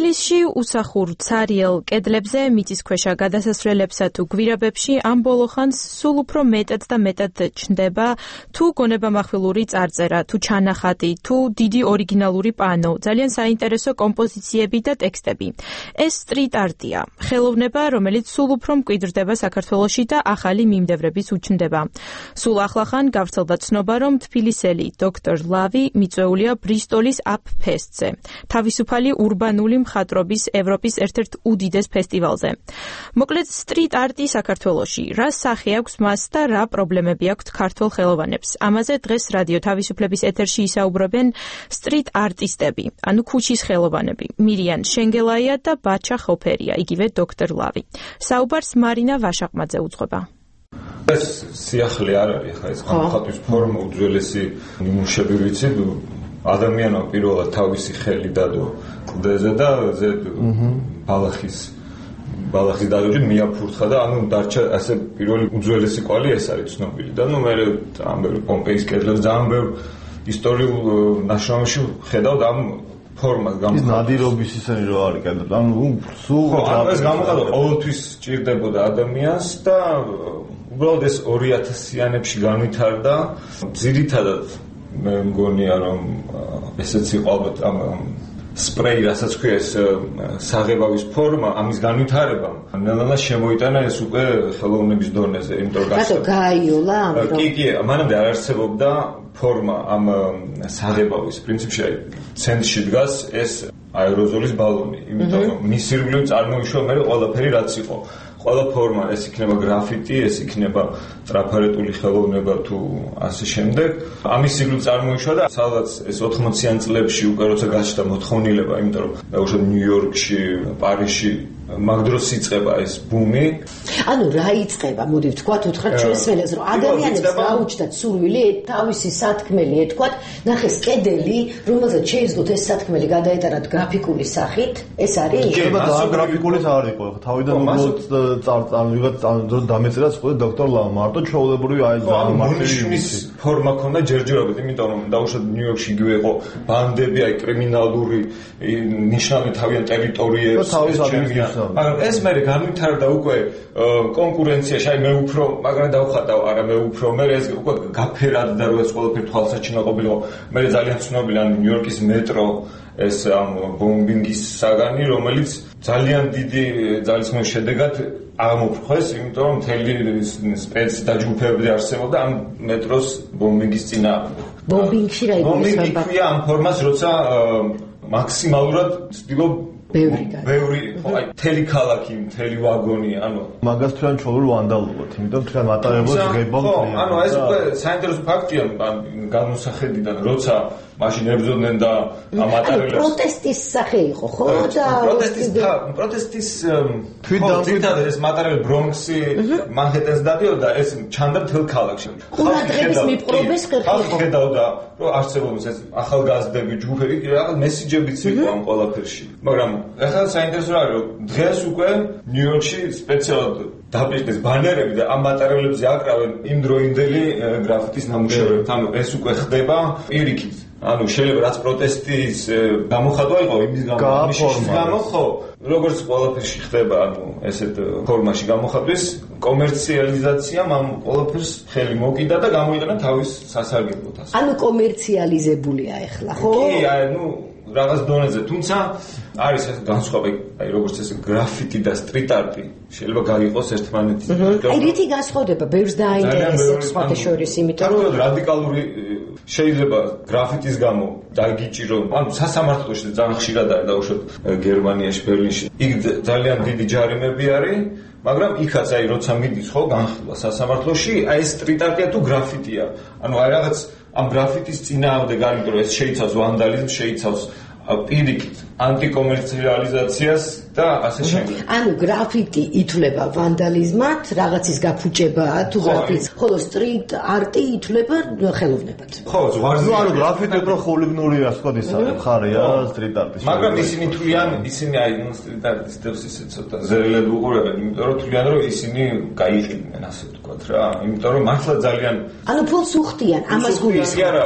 თბილისში უსახურ ცარიელ კედლებზე მიწისქვეშა გადასასვლელებსა თუ გვირაბებში ამ ბოლოხანს სულ უფრო მეტად და მეტად ჩნდება თუ გონებამახვილური წარწერა, თუ ჩანახატი, თუ დიდი ორიგინალური პანო, ძალიან საინტერესო კომპოზიციები და ტექსტები. ეს სტრიტ არტია, ხელოვნება, რომელიც სულ უფრო მკვიდრდება საქართველოში და ახალი მიმდევრების უჩნდება. სულ ახლახან გავრცელდა ცნობა, რომ თბილისელი დოქტორ ლავი მიწვეულია ბრისტოლის აპ ფესტზე, თავისუფალი ურბანული მხატვრობის ევროპის ერთ-ერთ უდიდეს ფესტივალზე. მოკლედ, სტრიტ არტი საქართველოში, რა სახე აქვს მას და რა პრობლემები აქვს ქართველ ხელოვანებს. ამაზე დღეს რადიო თავისუფლების ეთერში ისაუბრებენ სტრიტ არტისტები, ანუ ქუჩის ხელოვანები, მირიან შენგელაია და ბაჩა ხოფერია, იგივე დოქტორ ლავი. საუბარს მარინა ვაშაყმაძე უძღვება. ეს სიახლე არ არის, ხა ეს გამოხატვის ფორმა უძველესი ნიმუშები ვიცით, ადამიანმა პირველად თავისი ხელი დადო კლდეზე და ზედ ბალახის ბალახის დადოჯი მიაფურთხა და ანუ დარჩა ასე პირველი უძველესი კვალი ეს არის ცნობილი და ნუ მე ამ პომპეის კედლებს ძალიან ბევრ ისტორიულ ნაშრომებში ხედავთ ამ ფორმას გამო ის ნადირობის ისენი რო არის კედლები ანუ სულ ეს გამოხატვა ყოველთვის სჭირდებოდა ადამიანს და უბრალოდ ეს ორი ათასიანებში განვითარდა ძირითადად მე მგონია რომ ესეც იყო ალბათ ამ სპრეი, რასაც ქვია ეს საღებავის ფორმა, ამის განვითარება ნელ-ნელა შემოიტანა ეს უკვე ხელოვნების დონეზე, იმიტომ რომ რატო გააიოლა ამ კი, კი, მანამდე არ არსებობდა ფორმა ამ საღებავის პრინციპში ცენტრში დგას ეს აეროზოლის ბალონი, იმიტომ რომ მის ირგვლივ წარმოიშვა მე ყველაფერი რაც იყო. ყველა ფორმა ეს იქნება გრაფიტი, ეს იქნება ტრაფარეტული ხელოვნება თუ ასე შემდეგ. ამის ირგვლივ წარმოიშვა და სადაც ეს ოთხმოციან წლებში უკვე როცა გაჩნდა მოთხოვნილება, იმიტომ რომ დაუშვათ ნიუ-იორკში, პარიზში მაგ დროს იწყება ეს ბუმი. ანუ რა იწყება? მოდი ვთქვათ უთხრათ ჩვენს ველებს, რომ ადამიანებს გაუჩნდათ სურვილი თავისი სათქმელი ეთქვათ, ნახეს კედელი, რომელზეც შეიზღოთ ეს სათქმელი გადაეტარათ გრაფიკული სახით, ეს არის? შეიძლება და გრაფიკული არ იყო, თავიდან უბრალოდ წარ ვიღაც დამეწერა სხვა დოქტორ ლავ მარტო ჩვეულებრივი აი ძალიან მარტივი ფორმა ქონდა ჯერჯერობით, იმიტომ რომ დაუშვათ ნიუ-იორკში იგივე იყო ბანდები, აი კრიმინალური ნიშნავენ თავიანთ ტერიტორიებს, მაგრამ ეს მე განვითარდა უკვე კონკურენციაში, აი მე უფრო, მაგრამ დავხატავ, არა მე უფრო, მე ეს უკვე გაფერად და რო ეს ყველაფერი თვალსაჩინო ყოფილიყო, მე ძალიან ცნობილი ანუ ნიუ-იორკის მეტრო ეს ამ ბომბინგის საგანი, რომელიც ძალიან დიდი ძალისხმევის შედეგად აღმოფრქვეს, იმიტომ რომ მთელი სპეცი და ჯგუფები არსებობდა ამ მეტროს ბომბინგის წინააღმდეგ. ბომბინგში რა იგივე ქვია ამ ფორმას, როცა მაქსიმალურად ცდილობ ბევრი, აი, მთელი ქალაქი, მთელი ვაგონი, ანუ მაგას თქვენ ჩოლურ ვანდალობთ, იმიტომ თქვენ მატარებლებს ღებავთ. ხო, ანუ ეს უკვე საინტერესო ფაქტია განუსახედიდან, როცა მაშინ ებრძოდნენ და ამატარებლებს. პროტესტის სახე იყო, ხო? და პროტესტის პროტესტის თვითონ ეს მატარებლები ბრონქსი, მანჰეტენს დადიოდა, ეს ჩანდა მთელ ქალაქში. ყურადღების მიპყრობეს ხალხი ხედავდა, რომ არსებობს ეს ახალგაზრდები, ჯგუფები, რაღაც მესიჯებიც იყო ამ ყველაფერში. მაგრამ ახლა საინტერესო არის, რომ დღეს უკვე ნიუ-იორკში სპეციალურად დაპირდეს ბანერები და ამ მატარებლებზე აკრავენ იმდროინდელი გრაფიტის ნამუშევრებს. ანუ ეს უკვე ხდება პირიქით. ანუ შეიძლება რაც პროტესტის გამოხატვა იყო იმის გამო, ხო, როგორც ყველაფერში ხდება, ანუ ესეთ ფორმაში გამოხატვის კომერციალიზაციამ ამ ყველაფერს ხელი მოკიდა და გამოიყენა თავის სასარგებლოდ. ანუ კომერციალიზებულია ახლა, ხო? კი, აი, ნუ რაღაც დონეზე, თუმცა არის ეს განსხვავება, აი როგორც ეს გრაფიტი და სტრიტ არტი შეიძლება გაიყოს ერთმანეთისგან. აი რითი განსხვავდება? ბევრს დააინტერესებს სხვათა შორის, იმიტომ რომ რადიკალური შეიძლება გრაფიტის გამო დაგიჭირო, ანუ სასამართლოში ძალიან ხშირად არის დაუშვათ გერმანიაში, ბერლინში. იქ ძალიან დიდი ჯარიმები არის, მაგრამ იქაც აი როცა მიდის ხო განხილვა სასამართლოში, აი ეს სტრიტ არტია თუ გრაფიტია. ანუ აი რაღაც ამ გრაფიტის წინააღმდეგ არის, რომ ეს შეიცავს ვანდალიზმს, შეიცავს პირიქით ანტიკომერციალიზაციას და ასე შემდეგ. ანუ გრაფიტი ითვლება ვანდალიზმად, რაღაცის გაფუჭებაა თუ გრაფიტი, ხოლო სტრიტ არტი ითვლება ხელოვნებად. ხო, ზღვარზე. ანუ გრაფიტი უფრო ხულიგნურია, სხვა ისა ხარია სტრიტ არტის. მაგრამ ისინი თვლიან, ისინი აი სტრიტ არტისტებს ისე ცოტა ზერელად უყურებენ, იმიტომ რომ თვლიან, რომ ისინი გაიყიდნენ, ასე ვთქვათ რა, იმიტომ რომ მართლა ძალიან ანუ ფულს უხდიან, ამას გულისხმობ.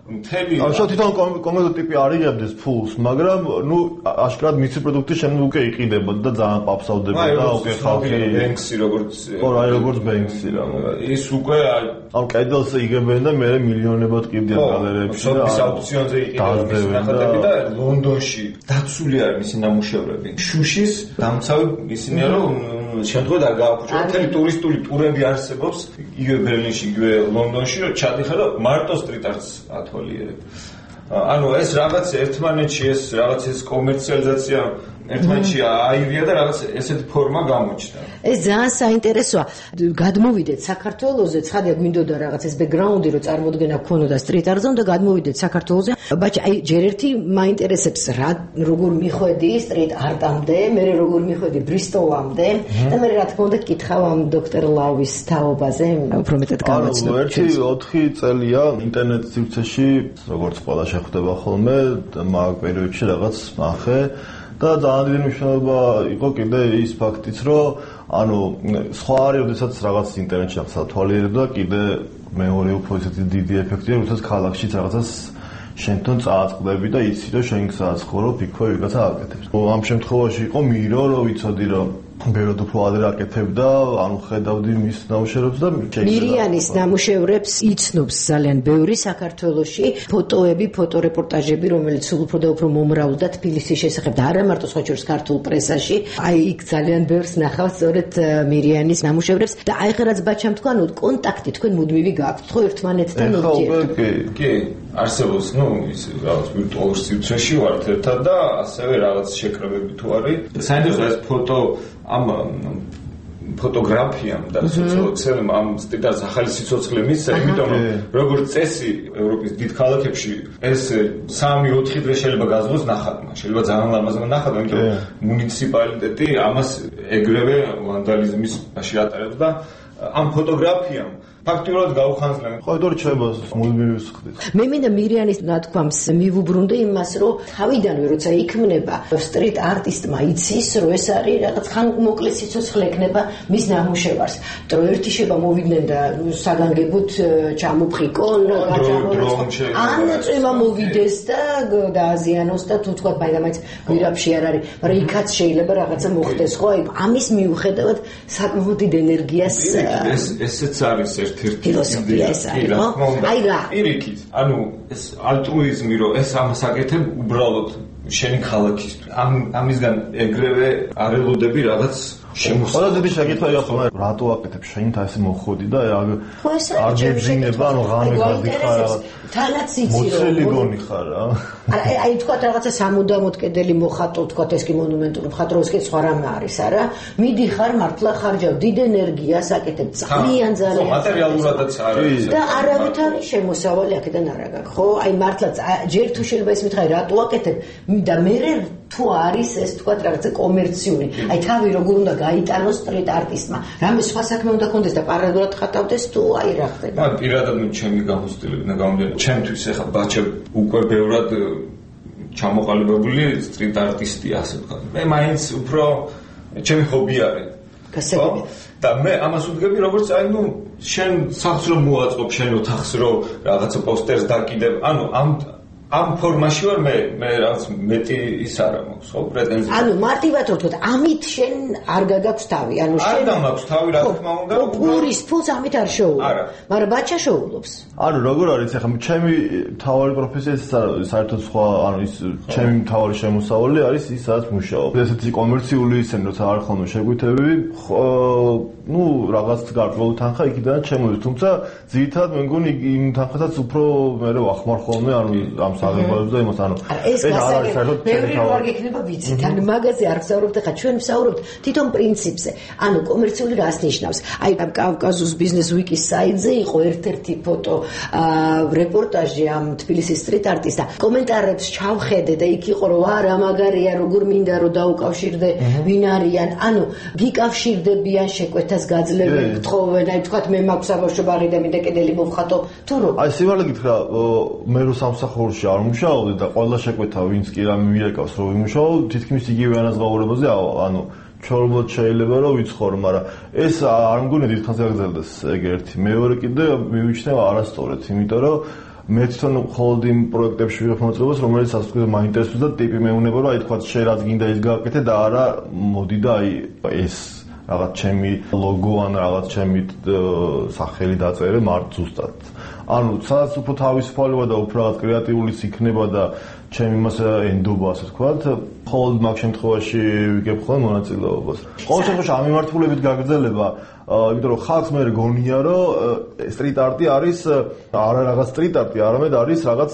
მთელი ანუ თვითონ კონკრეტული ტიპი არ იღებდეს ფულს, მაგრამ ნუ აშკარად მისი პროდუქტი შემდეგ უკვე იყიდებოდა და ძალიან პაფსავდებოდა და უკვე ხალხი ბენქსი როგორც ხო რა როგორც ბენქსი რა ის უკვე ამ კედელს იღებენ და მე მილიონებად ყიდიან გალერეებში და ის აუქციონზე იყიდებენ ნახატები და ლონდონში დაცული არის მისი ნამუშევრები შუშის დამცავი ისინია რომ შემთხვევით არ გააფუჭო მთელი ტურისტული ტურები არსებობს იგივე ბერლინში იგივე ლონდონში რომ ჩადიხარ და მარტო სტრიტ არტს ათვალიერებ ანუ ეს რაღაც ერთმანეთში ეს რაღაც ეს კომერციალიზაცია ერთმანეთში აირია და რაღაც ესეთი ფორმა გამოჩნდა ეს ძალიან საინტერესოა გადმოვიდეთ საქართველოზე ცხადია გვინდოდა რაღაც ეს ბექგრაუნდი რომ წარმოდგენა გქონოდა სტრიტ არტზე და გადმოვიდეთ საქართველოზე ბაჭი აი ჯერ ერთი მაინტერესებს რა როგორ მიხვედი სტრიტ არტამდე მე როგორ მიხვედი ბრისტოლამდე და მე რა თქმა უნდა კითხავ ამ დოქტორ ლავის თაობაზე უფრო მეტად გამოცნო ერთი ოთხი წელია ინტერნეტ სივრცეში როგორც ყველა შეხვდება ხოლმე მაგ პერიოდში რაღაც ნახე და ძალიან დიდი მნიშვნელობა იყო კიდე ის ფაქტიც, რომ ანუ სხვა არის, როდესაც რაღაც ინტერნეტში რაღაცა თვალიერებდა, კიდე მეორე უფრო ისეთი დიდი ეფექტია, როდესაც ქალაქშიც რაღაცას შენთან წააწყდები და იცი, რომ შენ გსაცხო, რომ ფიქრობ ვიღაცა აკეთებს. ამ შემთხვევაში იყო მირო, რომ ვიცოდი, რომ ბევრად უფრო ადრე აკეთებდა, ანუ ხედავდი მის ნამუშევრებს და მირიანის ნამუშევრებს იცნობს ძალიან ბევრი საქართველოში ფოტოები, ფოტორეპორტაჟები, რომელიც სულ უფრო და უფრო მომრავლდა თბილისის შესახებ და არა მარტო სხვა შორის ქართულ პრესაში. აი იქ ძალიან ბევრს ნახავ სწორედ მირიანის ნამუშევრებს და აი ხერაც ბაჩამ თქვა, ნუ კონტაქტი თქვენ მუდმივი გაქვთ ხო ერთმანეთთან ურთიერთობა. კი, კი, არსებობს, ნუ ის რაღაც ვირტუალურ სივრცეში ვართ ერთად და ასევე რაღაც შეკრებები თუ არის. საინტერესოა ეს ფოტო ამ ფოტოგრაფიამ და სოციალურ ამ სტილს ახალი სიცოცხლე მისცა, იმიტომ რომ როგორც წესი ევროპის დიდ ქალაქებში ეს სამი ოთხი დღე შეიძლება გაზღოს ნახატმა, შეიძლება ძალიან ლამაზმა ნახატმა, იმიტომ რომ მუნიციპალიტეტი ამას ეგრევე ვანდალიზმისში ატარებს და ამ ფოტოგრაფიამ ფაქტიურად გაუხანძლებენ. ხო, იმიტომ რომ შეიძლება მუდმივი ხდით. მე მინდა მირიანის ნათქვამს მივუბრუნდე იმას, რომ თავიდანვე როცა იქმნება სტრიტ არტისტმა იცის, რომ ეს არის რაღაც ხან მოკლე სიცოცხლე ექნება მის ნამუშევარს. დრო ერთი შეება მოვიდნენ და საგანგებოდ ჩამოფხიკონ, გაჩამოროს. ან წვიმა მოვიდეს და დააზიანოს და თუ თქვა მაინც გვირაბში არ არის, მაგრამ იქაც შეიძლება რაღაცა მოხდეს, ხო? აი ამის მიუხედავად საკმაოდ დიდ ენერგიას ეს ესეც არის ერთ-ერთი ფილოსოფია ეს არის, ხო? აი რა. პირიქით, ანუ ეს ალტრუიზმი რომ ეს ამას აკეთებ უბრალოდ შენი ქალაქისთვის. ამ ამისგან ეგრევე არ ელოდები რაღაც შემოსა. ყველა დიდი შეკითხვა იყო ხოლმე რატო აკეთებ შენ თასი მოხოდი და არ გებზინება, ანუ ღამე გადიხარ. თანაც იცი რომ მოწელი გონი ხარ რა. აი აი თქვა რაღაცა სამუდამოდ კედელი მოხატო, თქვა ეს კი მონუმენტური მხატვრობის კი სხვა რამე არის, არა? მიდიხარ მართლა ხარჯავ დიდ ენერგიას აკეთებ ძალიან ძალიან მატერიალურადაც არის. და არავით არის შემოსავალი აქედან არ აქვს, ხო? აი მართლა ჯერ თუ შეიძლება ის მითხარი რატო აკეთებ და მე თუ არის ეს თქვა რაღაცა კომერციული. აი თავი როგორ უნდა გაიტანოს სტრიტ არტისტმა. რამე სხვა საქმე უნდა კონდეს და პარალელურად ხატავდეს თუ აი რა ხდება. მაგრამ პირადად მე ჩემი გამოცდილებით და გამოდიან ჩემთვის ახლა ბაჩა უკვე ბევრად ჩამოყალიბებული სტრიტ არტისტია ასე ვთქვათ. მე მაინც უფრო ჩემი ჰობი არის. გასაგები. და მე ამას ვდგები როგორც აი ნუ შენ სახს რომ მოაწყობ შენ ოთახს რომ რაღაცა პოსტერს დაკიდებ. ანუ ამ ამ ფორმაში ვარ მე მე რაღაც მეტი ის არა მაქვს ხო პრეტენზია. ანუ მარტივად ვთქვათ, ამით შენ არ გაგაქვს თავი, ანუ შენ არ გამაქვს თავი რა თქმა უნდა. პურის ფულს ამით არ შეუძლო. მაგრამ ბაჩა შეუძლობს. ანუ როგორ არის ახლა ჩემი თავარი პროფესია ის საერთოდ სხვა, ანუ ის ჩემი თავარი შემოსავალი არის ის სადაც მუშაობ. ესეთი კომერციული ისენი როცა არ ხოლმე შეგვითები, ну რაღაც გარკვეული თანხა იქიდან შემოდის, თუმცა ძირითადად მე მგონი იმ თანხასაც უფრო მე ვახმარ ხოლმე, ანუ ამ საღებავებს და იმას ანუ ეს არის საერთოდ ბევრი როარ გექნება ვიცით ანუ მაგაზე არ ვსაუბრობთ ახლა ჩვენ ვსაუბრობთ თვითონ პრინციპზე ანუ კომერციული რას ნიშნავს აი ამ კავკასიის ბიზნეს ვიკის საიტზე იყო ერთ-ერთი ფოტო რეპორტაჟი ამ თბილისის სტრიტ არტის და კომენტარებს ჩავხედე და იქ იყო რომ არა მაგარია როგორ მინდა რომ დაუკავშირდე ვინ არიან ანუ გიკავშირდებიან შეკვეთას გაძლევენ გთხოვენ აი თქვათ მე მაქვს საბავშვო ბაღი და მინდა კედელი მოვხატო თუ რო აი სიმართლე გითხრა მე რო სამსახურში არ მუშაობდი და ყველა შეკვეთა ვინც კი რამე მიეკავს რომ ვიმუშაო თითქმის იგივე ანაზღაურებაზე ანუ ჩორბოთ შეიძლება რომ ვიცხოვრო მაგრამ ეს არ მგონია დიდხანს გაგრძელდეს ეგ ერთი მეორე კიდე მივიჩნევა არასწორად იმიტომ რომ მე თვითონ მხოლოდ იმ პროექტებში ვიღებ მოწვევას, რომელიც ასე ვთქვათ, მაინტერესებს და ტიპი მეუნება, რომ აი თქვა შე რაც გინდა ის გააკეთე და არა მოდი და აი ეს რაღაც ჩემი ლოგო ან რაღაც ჩემი სახელი დაწერე მართ ზუსტად. ანუ სადაც უფრო თავისუფალება და უფრო რაღაც კრეატიულიც იქნება და ჩემი მასა ენდობა ასე ვთქვათ, მხოლოდ მაგ შემთხვევაში ვიგებ ხოლმე მონაწილეობას. ყოველ შემთხვევაში ამ მიმართულებით გაგრძელება, იმიტომ რომ ხალხს მე გონია, რომ სტრიტ არტი არის არა რაღაც სტრიტ არტი, არამედ არის რაღაც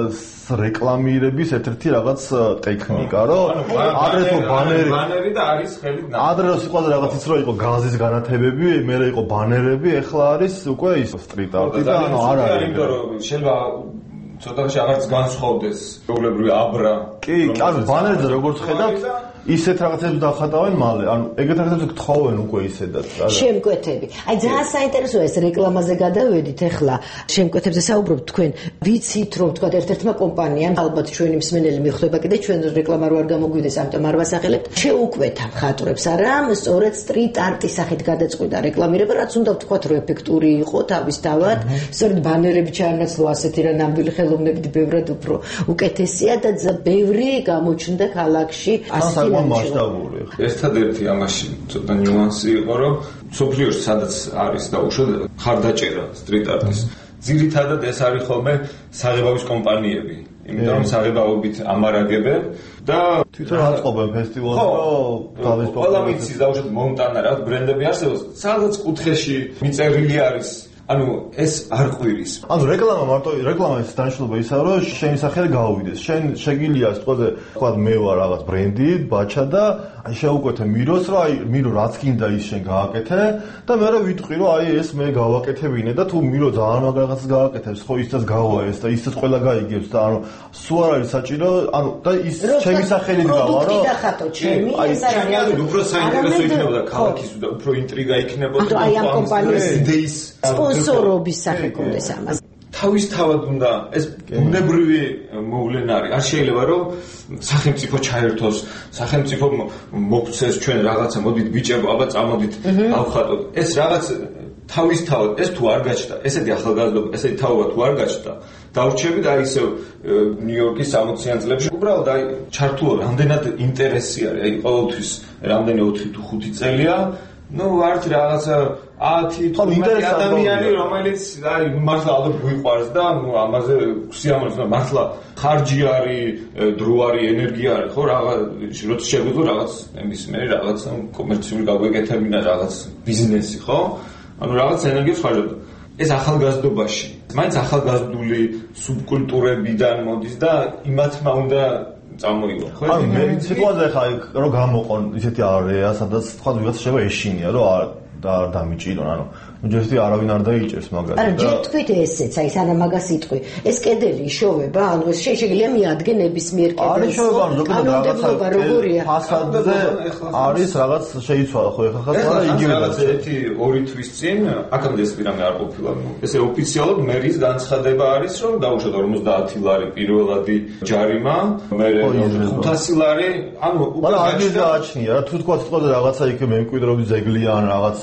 რეკლამირების ერთ-ერთი რაღაც ტექნიკა, რომ ადრე თუ ბანერი ბანერი და არის ხელით ნახე. ადრე რო სიყვარული რაღაც ის რო იყო გაზის განათებები, მე რო იყო ბანერები, ეხლა არის უკვე ის სტრიტ არტი და ანუ არ არის. იმიტომ რომ შეიძლება ცოტაში აღარც განსხვავდეს პრობლემური აბრა. კი, ანუ ბანერზე როგორც ხედავთ ისეთ რაღაცებს დახატავენ მალე, ანუ ეგეთ რაღაცებს გთხოვენ უკვე ისედაც. შემკვეთები. აი ძალიან საინტერესოა ეს რეკლამაზე გადავედით ახლა. შემკვეთებზე საუბრობთ თქვენ. ვიცით რომ თქვა ერთ-ერთმა კომპანიამ, ალბათ ჩვენი მსმენელი მიხვდება კიდე ჩვენ რეკლამა რო არ გამოგვიდეს, ამიტომ არ ვასახელებთ. შეუკვეთა მხატვრებს არა, სწორედ სტრიტ არტის სახით გადაწყვიტა რეკლამირება, რაც უნდა ვთქვათ რომ ეფექტური იყო თავისთავად. სწორედ ბანერები ჩაანაცვლო ასეთი რა ნამდვილი ხელოვნებით ბევრად უფრო უკეთესია და ბევრი გამოჩნდა ქალაქში ასეთი მასშტაბური. ერთადერთი ამაში ცოტა ნიუანსი იყო, რომ სოფლიოში სადაც არის დაუშვათ ხარდაჭერა სტრიტ არტის. ძირითადად ეს არის ხოლმე საღებავის კომპანიები. იმიტომ რომ საღებავობით ამარაგებენ და თვითონ აწყობენ ფესტივალს, რომ თავის ყველა მიცის დაუშვათ მონტანა რა ბრენდები არსებობს, სადაც კუთხეში მიწერილი არის. ანუ ეს არ ყვირის. ანუ რეკლამა მარტო რეკლამის დანიშნულება ისაა, რომ შენი სახელი გაუვიდეს. შენ შეგიძლია სწორედ თქვა მე ვარ რაღაც ბრენდი, ბაჩა და აი შეუკვეთე მიროს, რომ აი მირო რაც გინდა ის შენ გააკეთე და მე რა ვიტყვი, რომ აი ეს მე გავაკეთებინე და თუ მირო ძალიან მაგ რაღაცას გააკეთებს, ხო ისაც გავა ეს და ისაც ყველა გაიგებს და ანუ სულ არ არის საჭირო, ანუ და ის ჩემი სახელით გავა, რომ დახატო ჩემი ეს არის უფრო საინტერესო იქნებოდა ქალაქის და უფრო ინტრიგა იქნებოდა აი ამ კომპანიის იდეის სპონსორობის სახე კონდეს ამას. თავისთავად უნდა ეს ბუნებრივი მოვლენა არის. არ შეიძლება რომ სახელმწიფო ჩაერთოს, სახელმწიფო მოგცეს ჩვენ რაღაცა, მოდით ბიჭებო, აბა წამოდით ავხატოთ. ეს რაღაც თავისთავად ეს თუ არ გაჩნდა, ესეთი ახალგაზრდობა, ესეთი თაობა თუ არ გაჩნდა, დავრჩებით აი ისე ნიუ-იორკის სამოციან წლებში. უბრალოდ აი ჩართულო რამდენად ინტერესი არის, აი ყოველთვის რამდენი ოთხი თუ ხუთი წელია. ну ვართ რაღაცა ათი ადამიანი რომელიც აი მართლა ალბათ გვიყვარს და ну ამაზე სიამოვნებს და მართლა ხარჯი არის, დრო არის, ენერგია არის, ხო რაღაც როცა შეგვიძლია რაღაც იმის მე რაღაც კომერციული გაგვეკეთებინა რაღაც ბიზნესი, ხო? ანუ რაღაც ენერგიას ხარჯავდა. ეს ახალგაზრდობაში მაინც ახალგაზრდული სუბკულტურებიდან მოდის და იმათმა უნდა წამოიღო. ხო? ანუ მე სიტუაცია ხა რომ გამოყონ ისეთი არეა, სადაც თქვა ვიღაც შეიძლება ეშინია, რომ არ და არ დამიჭირონ, ანუ ჯერჯერობით არავინ არ დაიჭერს მაგას. არა, ჯერ თქვით ესეც, აი სანამ მაგას იტყვი. ეს კედელი იშოვება, ანუ ეს შეიძლება მიადგე ნებისმიერ კედელს. არის შოვება, ანუ ზოგადად რაღაცა როგორია? ფასადზე არის რაღაც შეიცვალა ხო ეხლა ხარ და იგივე რაღაც ერთი ორი თვის წინ აქამდე ეს პირამი არ ყოფილა. ესე ოფიციალურად მერის განცხადება არის, რომ დაუშვათ ორმოცდაათი ლარი პირველადი ჯარიმა, მერე ხუთასი ლარი, ანუ მაგრამ არ გააჩნია რა, თუ თქვა თქო რაღაცა იქ მემკვიდრეობის ძეგლია ან რაღაც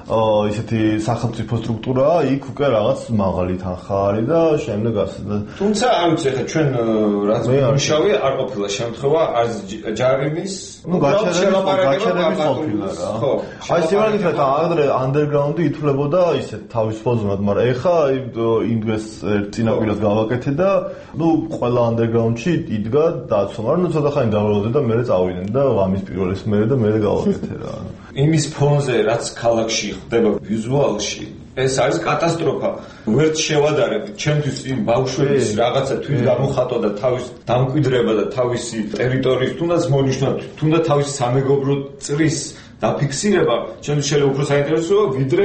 ისეთი სახელმწიფო სტრუქტურაა, იქ უკვე რაღაც მაღალი თანხა არის და შემდეგ ასე. თუმცა არ ვიცი ხა ჩვენ რაც მუშავი არ ყოფილა შემთხვევა არც ჯარიმის, ну გაჩერების გაჩერების ყოფილა რა. ხო. აი სიმართლე და ადრე ანდერგრაუნდი ითვლებოდა ისეთ თავისუფლად, მაგრამ ეხა იმ დღეს წინაპირას გავაკეთე და ну ყველა ანდერგრაუნდში იდგა დაცვა, მაგრამ ну ცოტა ხანი დავროვდა და მერე წავიდნენ და ღამის პირველის მერე და მერე გავაკეთე რა. იმის ფონზე რაც ქალაქში ხდება ვიზუალში ეს არის კატასტროფა. ვერც შევადარებით, ჩემთვის იმ ბავშვების რაღაცა თვით გამოხატვა და თავის დამკვიდრება და თავისი ტერიტორიის თუნდაც მონიშნა, თუნდაც თავის სამეგობრო წრის დაფიქსირება, ჩემთვის შეიძლება უფრო საინტერესოა, ვიდრე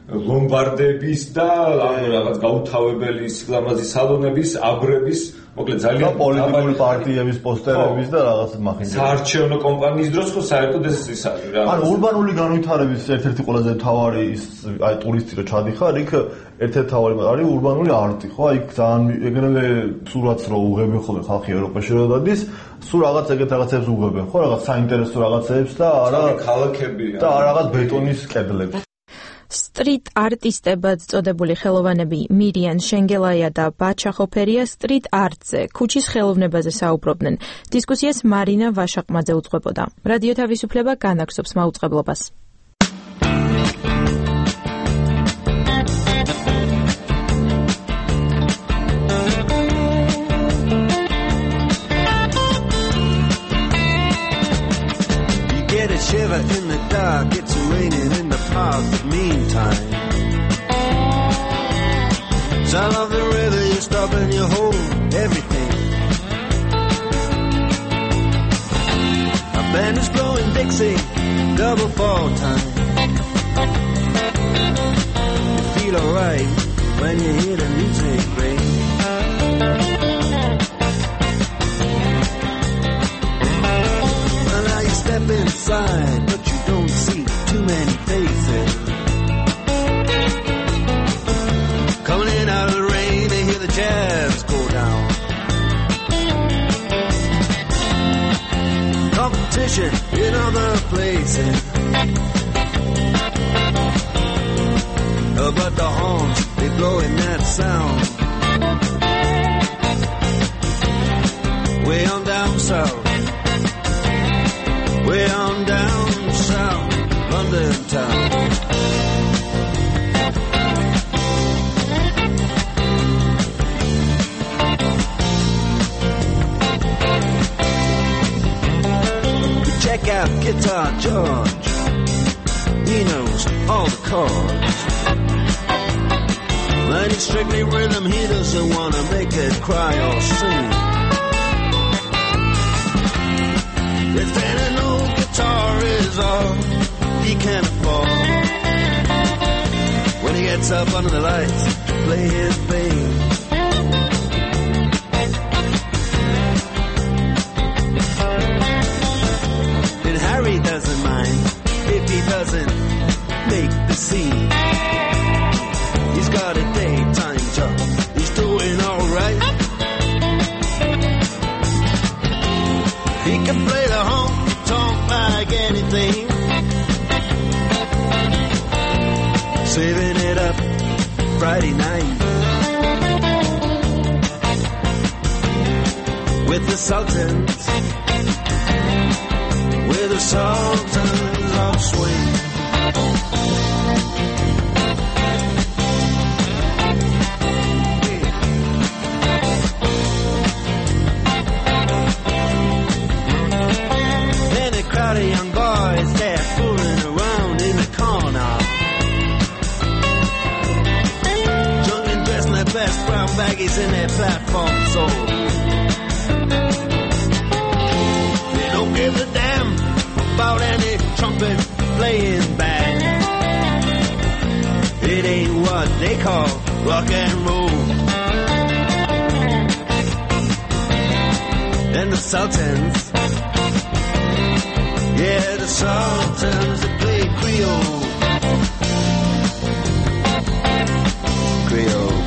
ლომბარდების და რაღაც გაუთავებელი სილამაზი სალონების, აბრების, მოკლედ ძალიან პოლიტიკური პარტიების პოსტერების და რაღაც მახინჯები. საარჩევნო კომპანიის დროს ხო საერთოდ ეს ის არის რა. ანუ ურბანული განვითარების ერთ-ერთი ყველაზე მთავარი ის აი ტურისტი რო ჩადიხარ, იქ ერთ-ერთი მთავარი არის ურბანული არტი, ხო? აი ძალიან ეგრევე სურათს რო უღებენ ხოლმე ხალხი ევროპაში რო დადის, სულ რაღაც ეგეთ რაღაცებს უღებენ, ხო? რაღაც საინტერესო რაღაცებს და არა ქალაქები და რაღაც ბეტონის კედლებს. სტრიტ არტისტებად წოდებული ხელოვანები მირიან შენგელაია და ბაჩა ხოფერია სტრიტ არტზე, ქუჩის ხელოვნებაზე საუბრობდნენ. დისკუსიას მარინა ვაშაყმაძე უძღვებოდა. რადიო თავისუფლება განაგზობს მაუწყებლობას. Shiver in the dark, it's raining in the park, but meantime sound of the river, you stop and you hold everything. A band is blowing Dixie, double fall time. You feel alright when you hear the music ring. Step inside, but you don't see too many faces. Coming in out of the rain, they hear the jazz go down. Competition in other places, oh, but the horns, they blowing that sound. Way on down south, way on down south, London town. We check out Guitar George, he knows all the chords. When it's strictly rhythm, he doesn't want to make it cry or sing. If any old guitar is all he can afford, when he gets up under the lights to play his thing, and Harry doesn't mind if he doesn't make the scene. He's got a daytime job, he's doing alright. He can play the honky-tonk like anything, saving it up Friday night with the Sultans, with the Sultans of Swing. Crowd of young boys, they're fooling around in the corner, drunk and dressed in their best brown baggies in their platform soles. They don't give a damn about any trumpet playing band. It ain't what they call rock and roll. And the Sultans, yeah, the Sultans that play Creole. Creole.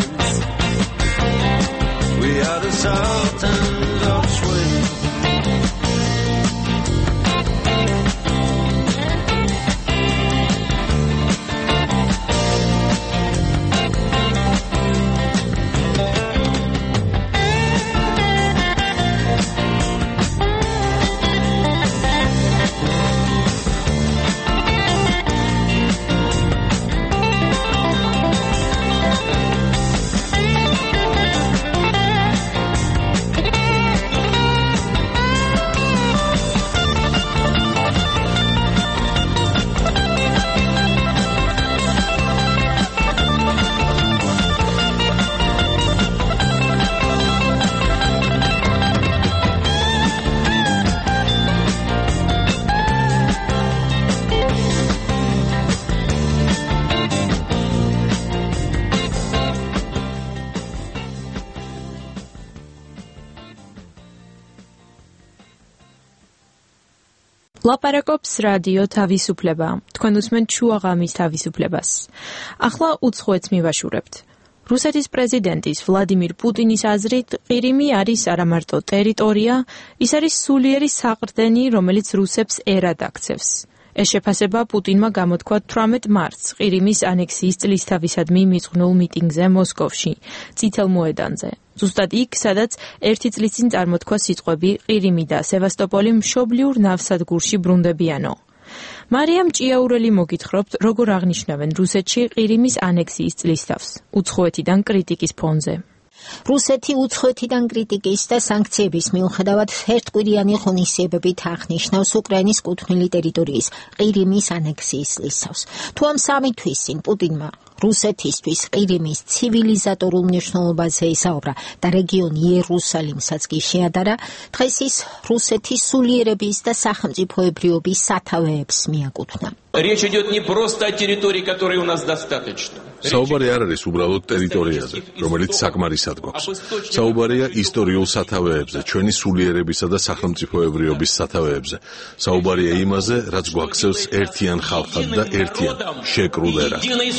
We are the Sultans of Swing. ლაპარაკობს რადიო თავისუფლება. თქვენ უსმენთ შუაღამის თავისუფლებას. ახლა უცხოეთს მივაშურებთ. რუსეთის პრეზიდენტის ვლადიმირ პუტინის აზრით, ყირიმი არის არა მარტო ტერიტორია, ის არის სულიერი საყრდენი, რომელიც რუსებს ერად აქცევს. ეს შეფასება პუტინმა გამოთქვა თვრამეტ მარტს ყირიმის ანექსიის წლისთავისადმი მიწყვნულ მიტინგზე მოსკოვში, წითელ მოედანზე. ზუსტად იქ, სადაც ერთი წლის წინ წარმოთქვა სიტყვები ყირიმი და სევასტოპოლი მშობლიურ ნავსადგურში ბრუნდებიანო. მარიამ ჭიაურელი მოგითხრობთ, როგორ აღნიშნავენ რუსეთში ყირიმის ანექსიის წლისთავს, უცხოეთიდან კრიტიკის ფონზე. რუსეთი უცხოეთიდან კრიტიკის და სანქციების მიუხედავად ერთკვირიანი ღონისძიებებით აღნიშნავს უკრაინის კუთვნილი ტერიტორიის ყირიმის ანექსიის წლისთავს. თუ ამ სამი თვის წინ პუტინმა რუსეთისთვის ყირიმის ცივილიზატორულ მნიშვნელობაზე ისაუბრა და რეგიონი იერუსალიმსაც კი შეადარა, დღეს ის რუსეთის სულიერების და სახელმწიფოებრიობის სათავეებს მიაკუთვნა. Речь идет не просто о территории, которой у нас достаточно. საუბარი არ არის უბრალოდ ტერიტორიაზე, რომელიც საკმარისად გვაქვს. საუბარია ისტორიულ სათავეებზე, ჩვენი სულიერებისა და სახელმწიფოებრიობის სათავეებზე. საუბარია იმაზე, რაც გვაქცევს ერთიან ხალხად და ერთიან შეკრულ ერად.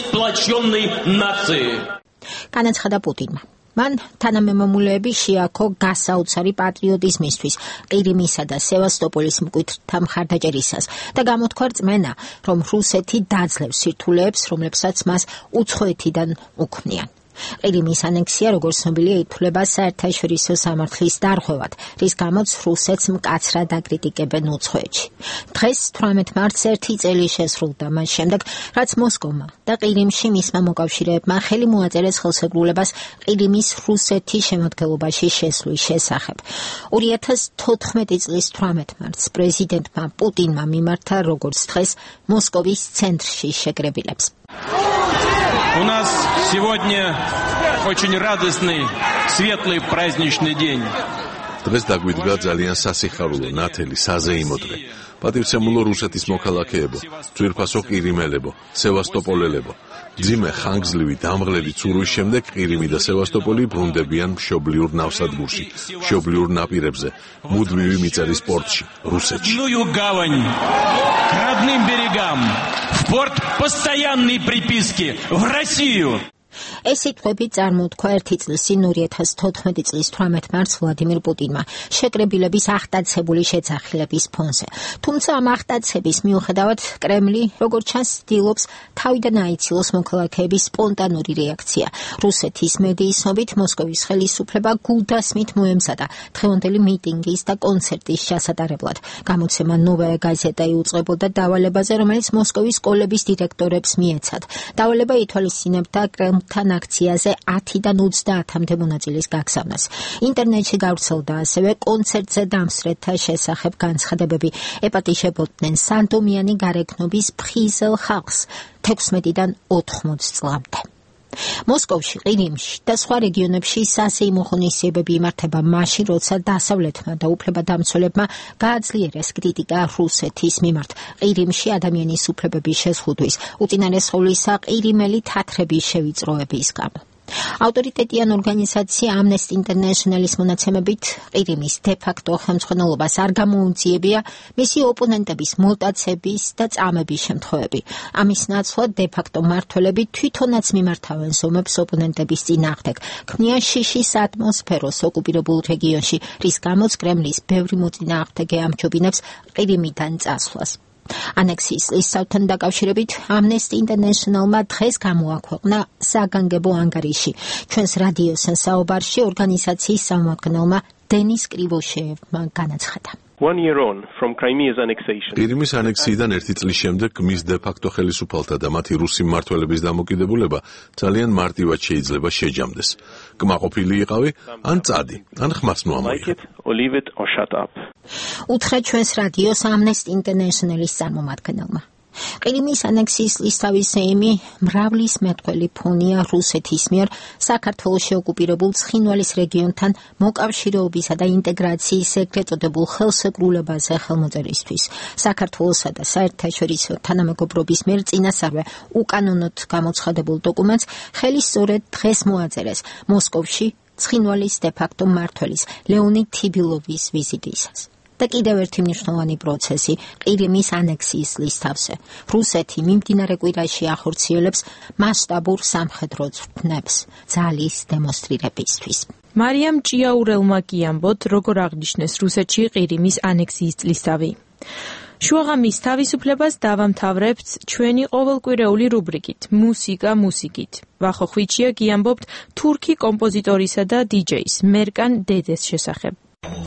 განაცხადა პუტინმა. მან თანამემამულეები შეაქო გასაოცარი პატრიოტიზმისთვის ყირიმისა და სევასტოპოლის მკვიდრთა მხარდაჭერისას და გამოთქვა რწმენა, რომ რუსეთი დაძლევს სირთულეებს, რომლებსაც მას უცხოეთიდან უქმნიან. ყირიმის ანექსია, როგორც ცნობილია, ითვლება საერთაშორისო სამართლის დარღვევად, რის გამოც რუსეთს მკაცრად აკრიტიკებენ უცხოეთში. დღეს თვრამეტ მარტს ერთი წელი შესრულდა მას შემდეგ, რაც მოსკოვმა და ყირიმში მისმა მოკავშირეებმა ხელი მოაწერეს ხელშეკრულებას ყირიმის რუსეთის შემადგენლობაში შესვლის შესახებ. ორი ათას თოთხმეტი წლის თვრამეტ მარტს პრეზიდენტმა პუტინმა მიმართა როგორც დღეს მოსკოვის ცენტრში შეკრებილებს. У нас сегодня очень радостный, светлый праздничный день. დღეს დაგვიდგა ძალიან სასიხარულო, ნათელი, საზეიმო დღე. პატივცემულო რუსეთის მოქალაქეებო, ძვირფასო ყირიმელებო, სევასტოპოლელებო. ძიმე ხანგრძლივი დამღლელი ცურვის შემდეგ ყირიმი და სევასტოპოლი ბრუნდებიან მშობლიურ ნავსადგურში, მშობლიურ ნაპირებზე, მუდმივი მიწერის პორტში, რუსეთში. К родным берегам, в порт постоянной приписки, в Россию. ეს სიტყვები წარმოთქვა ერთი წლის წინ ორი ათას თოთხმეტი წლის თვრამეტ მარტს ვლადიმირ პუტინმა შეკრებილების აღტაცებული შეძახილების ფონზე. თუმცა ამ აღტაცების მიუხედავად კრემლი, როგორც ჩანს, ცდილობს თავიდან აიცილოს მოქალაქეების სპონტანური რეაქცია. რუსეთის მედიის ცნობით, მოსკოვის ხელისუფლება გულდასმით მოემზადა დღევანდელი მიტინგის და კონცერტის ჩასატარებლად. გამოცემა ნოვაია გაზეტა იუწყებოდა დავალებაზე, რომელიც მოსკოვის სკოლების დირექტორებს მიეცათ. დავალება ითვალისწინებდა კრემლთან აქციაზე ათიდან ოცდაათამდე მონაწილის გაგზავნას. ინტერნეტში გავრცელდა ასევე კონცერტზე დამსწრეთა შესახებ განცხადებები. ეპატიშებოდნენ სანდომიანი გარეგნობის ფხიზელ ხალხს თექვსმეტიდან ოთხმოც წლამდე. მოსკოვში, ყირიმში და სხვა რეგიონებში სასეიმო ღონისძიებები იმართება მაშინ, როცა დასავლეთმა და უფლებადამცველებმა გააძლიერეს კრიტიკა რუსეთის მიმართ ყირიმში ადამიანის უფლებების შეზღუდვის, უწინარესყოვლისა ყირიმელი თათრების შევიწროების გამო. ავტორიტეტიან ორგანიზაცია Amnesty International-ის მონაცემებით, ყირიმის დე-ფაქტო ხელმძღვანელობას არ გამოუძიებია მისი ოპონენტების მოტაცების და წამების შემთხვევები. ამის ნაცვლად დე-ფაქტო მმართველები თვითონაც მიმართავენ ზომებს ოპონენტების წინააღმდეგ, ქმნიან შიშის ატმოსფეროს ოკუპირებულ რეგიონში, რის გამოც კრემლის ბევრი მოწინააღმდეგე ამჯობინებს ყირიმიდან წასვლას. ანექსიის წლისთავთან დაკავშირებით Amnesty International-მა დღეს გამოაქვეყნა საგანგებო ანგარიში. ჩვენს რადიოსთან საუბარში ორგანიზაციის წარმომადგენელმა დენის კრივოშეევმა განაცხადა. One year on from Crimea's annexation. ყირიმის ანექსიიდან ერთი წლის შემდეგ მის დე-ფაქტო ხელისუფალთა და მათი რუსი მმართველების დამოკიდებულება ძალიან მარტივად შეიძლება შეჯამდეს. კმაყოფილი იყავი, ან წადი, ან ხმას მოამოიღე. უთხრა ჩვენს რადიოს Amnesty International-ის წარმომადგენელმა. ყირიმის ანექსიის ლისტავის ეიმი მრავლის მეტყველი ფონია რუსეთის მიერ საქართველოში ოკუპირებულ ცხინვალის რეგიონთან მოკავშირეობისა და ინტეგრაციის ეგრეთ წოდებულ ხელშეკრულებაზე ხელმოწერისთვის. საქართველოსა და საერთაშორისო თანამეგობრობის მიერ წინასწარვე უკანონოდ გამოცხადებულ დოკუმენტს ხელი სწორედ დღეს მოაწერეს მოსკოვში ცხინვალის დე-ფაქტო მმართველის ლეონიდ თიბილოვის ვიზიტისას. და კიდევ ერთი მნიშვნელოვანი პროცესი ყირიმის ანექსიის ლისთავზე. რუსეთი მიმდინარე კვირაში ახორციელებს მასშტაბურ სამხედრო ცვლილებას ძალის დემონსტრირებისთვის. მარიამ ჭიაურელმა კი ამბოთ, როგორ აღნიშნეს რუსეთში ყირიმის ანექსიის ლისთავი. შუაღამის თავისუფლებას დავამთავრებთ ჩვენი ყოველკვირეული რუბრიკით მუსიკა მუსიკით. ვახო ხვიჩია გიამბობთ თურქი კომპოზიტორისა და დიჯეის მერკან დედეს შესახებ.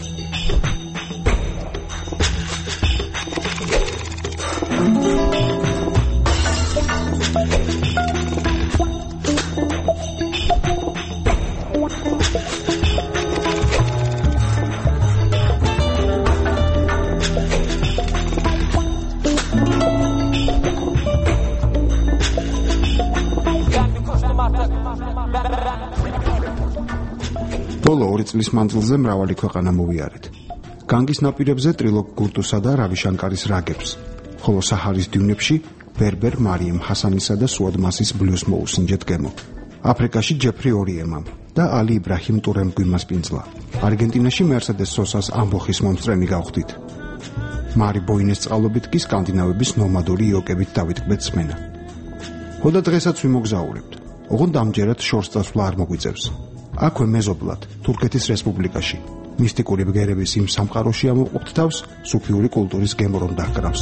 ბოლო ორი წლის მანძილზე მრავალი ქვეყანა მოვიარეთ. განგის ნაპირებზე ტრილოგ გურტუსა და რავიშანკარის რაგებს, ხოლო საჰარის დიუნებში ბერბერ მარიამ ჰასანისა და სუად მასის ბლუზ მოუსინჯეთ გემო. აფრიკაში ჯეფრი ორიემამ და ალი იბრაჰიმ ტურემ გვიმასპინძლა. არგენტინაში მერსედეს სოსას ამბოხის მომსწრენი გავხდით. მარი ბოინეს წყალობით კი სკანდინავების ნომადური იოკებით დავიტკბეთ სმენა. ხოდა დღესაც ვიმოგზაურებთ. ოღონდ ამჯერად შორს წასვლა არ მოგვიწევს. აქვე მეზობლად, თურქეთის რესპუბლიკაში, მისტიკური ბგერების იმ სამყაროში ამოყვbt თავს, სუფიური კულტურის გემო რომ დაჰკრავს.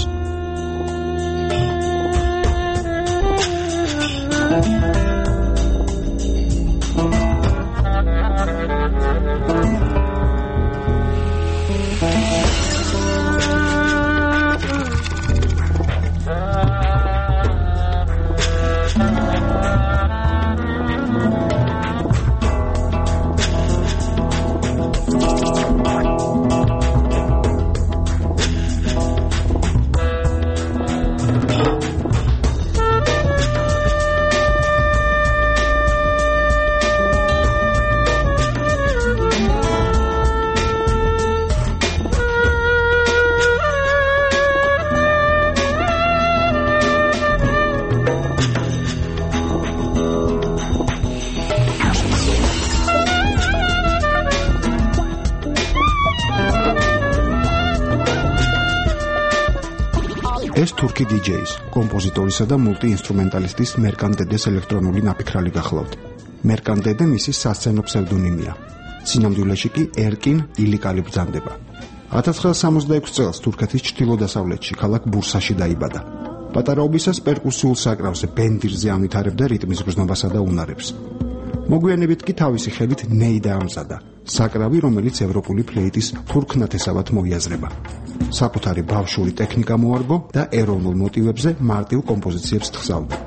ეს თურქი დიჯეის, კომპოზიტორისა და მულტიინსტრუმენტალისტის მერკან დედეს ელექტრონული ნაფიქრალი გახლავთ. მერკან დედე მისი სასცენო ფსევდონიმია. სინამდვილეში კი ერკინ ილიკალი ბრძანდება. ათას ცხრაასი სამოცდაექვსი წელს თურქეთის ჩრდილო-დასავლეთში ქალაქ ბურსაში დაიბადა. პატარაობისას პერკუსიულ საკრავზე ბენდირზე ამვითარებდა რიტმის გრძნობასა და უნარებს. მოგვიანებით კი თავისი ხელით ნეი დაამზადა, საკრავი, რომელიც ევროპული ფლეიტის თურქ ნათესავად მოიაზრება. საკუთარი ბავშვური ტექნიკა მოარგო და ეროვნულ მოტივებზე მარტივ კომპოზიციებს თხზავდა.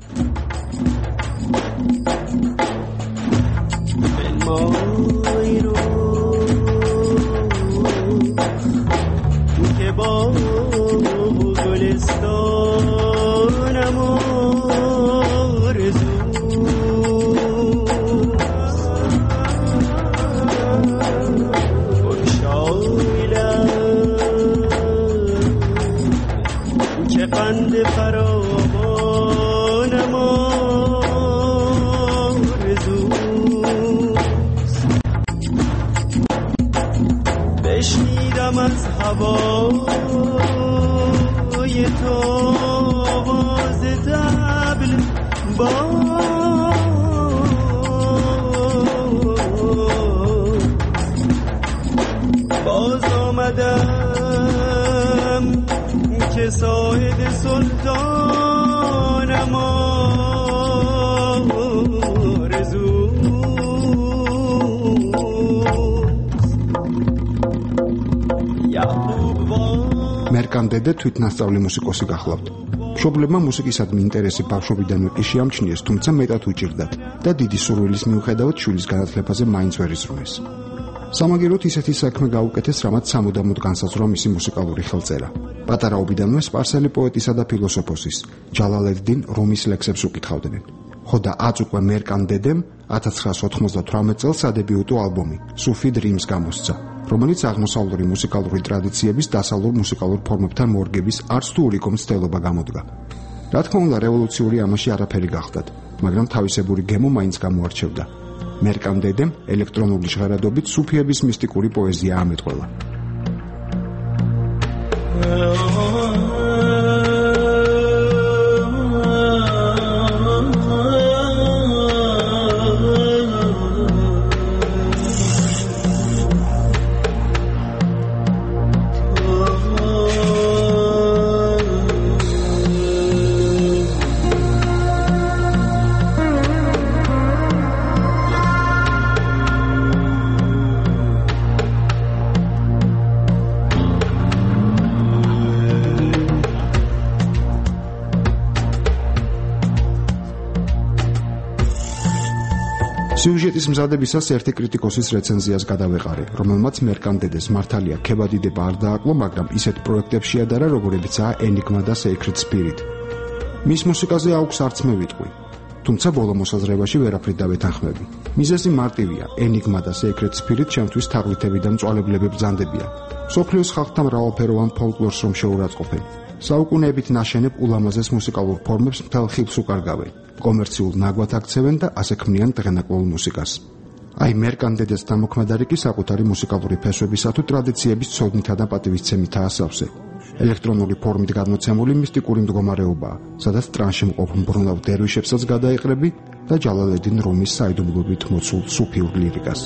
მერკან დედე თვითნასწავლი მუსიკოსი გახლავთ. მშობლებმა მუსიკისადმი ინტერესი ბავშვობიდანვე კი შეამჩნიეს, თუმცა მეტად უჭირდათ და დიდი სურვილის მიუხედავად შვილის განათლებაზე მაინც ვერ იზრუნეს. სამაგიეროდ ისეთი საქმე გაუკეთეს, რამაც სამუდამოდ განსაზღვრა მისი მუსიკალური ხელწერა. პატარაობიდანვე სპარსელი პოეტისა და ფილოსოფოსის ჯალალედდინ რუმის ლექსებს უკითხავდნენ. ხოდა აწუყვე მერკან დედემ ათას ცხრაასი ოთხმოცდათვრამეტ წელს სადებიუტო ალბომი სუფი დრიმს გამოსცა, რომელიც აღმოსავლური მუსიკალური ტრადიციების დასავლურ მუსიკალურ ფორმებთან მორგების არც თუ ურიკო მცდელობა გამოდგა. რა თქმა უნდა, რევოლუციური ამაში არაფერი გახდათ, მაგრამ თავისებური გემო მაინც გამოარჩევდა. მერკან დედემ ელექტრონული ჟღერადობით სუფიების მისტიკური პოეზია ამეტყველა. სიუჟეტის მზადებისას ერთი კრიტიკოსის რეცენზიას გადავეყარე, რომელმაც მერკანდედეს მართალია ქებადიდება არ დააკლო, მაგრამ ისეთ პროექტებს შეადარა, როგორებიცაა Enigma და Sacred Spirit. მის მუსიკაზე აუქს არც მე ვიტყვი, თუმცა ბოლო მოსაზრებაში ვერაფრით დავეთანხმები. მიზეზი მარტივია, Enigma და Sacred Spirit ჩემთვის თაღლითები და მწვალებლები ბრძანდებიან. მსოფლიოს ხალხთა მრავალფეროვან ფოლკლორს რომ შეურაცხყოფენ. საუკუნეებით ნაშენებ ულამაზეს მუსიკალურ ფორმებს მთელ ხილს უკარგავენ. კომერციულ ნაგვად აქცევენ და ასე ქმნიან დღენაკვალ მუსიკას. აი მერკანდედეს დამოქმედარი კი საკუთარი მუსიკალური ფესვებისა თუ ტრადიციების ცოდნითა და პატივისცემითაა სავსე. ელექტრონული ფორმით გადმოცემული მისტიკური მდგომარეობაა, სადაც ტრანსში მყოფ მბრუნავ დერვიშებსაც გადაეყრები და ჯალალედინ რუმის საიდუმლობით მოცულ სუფიურ ლირიკას.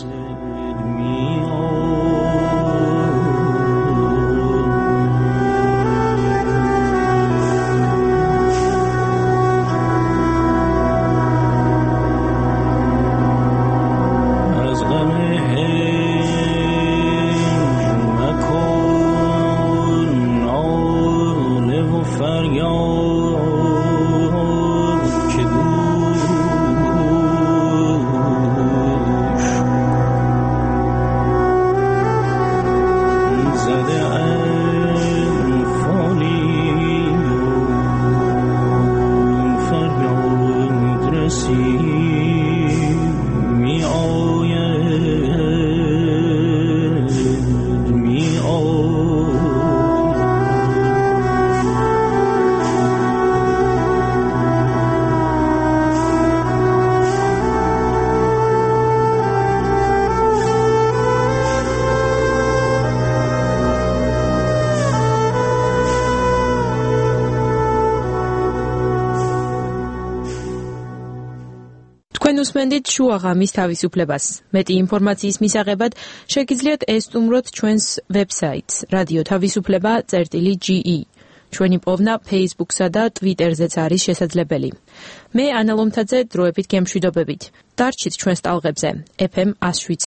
უსმენდით შუაღამის თავისუფლებას. მეტი ინფორმაციის მისაღებად შეგიძლიათ ესტუმროთ ჩვენს ვებსაიტს radio თავისუფლება წერტილი ჯი ი. ჩვენი პოვნა Facebook-სა და Twitter-ზეც არის შესაძლებელი. მე ანა ლომთაძე დროებით გემშვიდობებით. დარჩით ჩვენს ტალღებზე. ეფ ემ one oh seven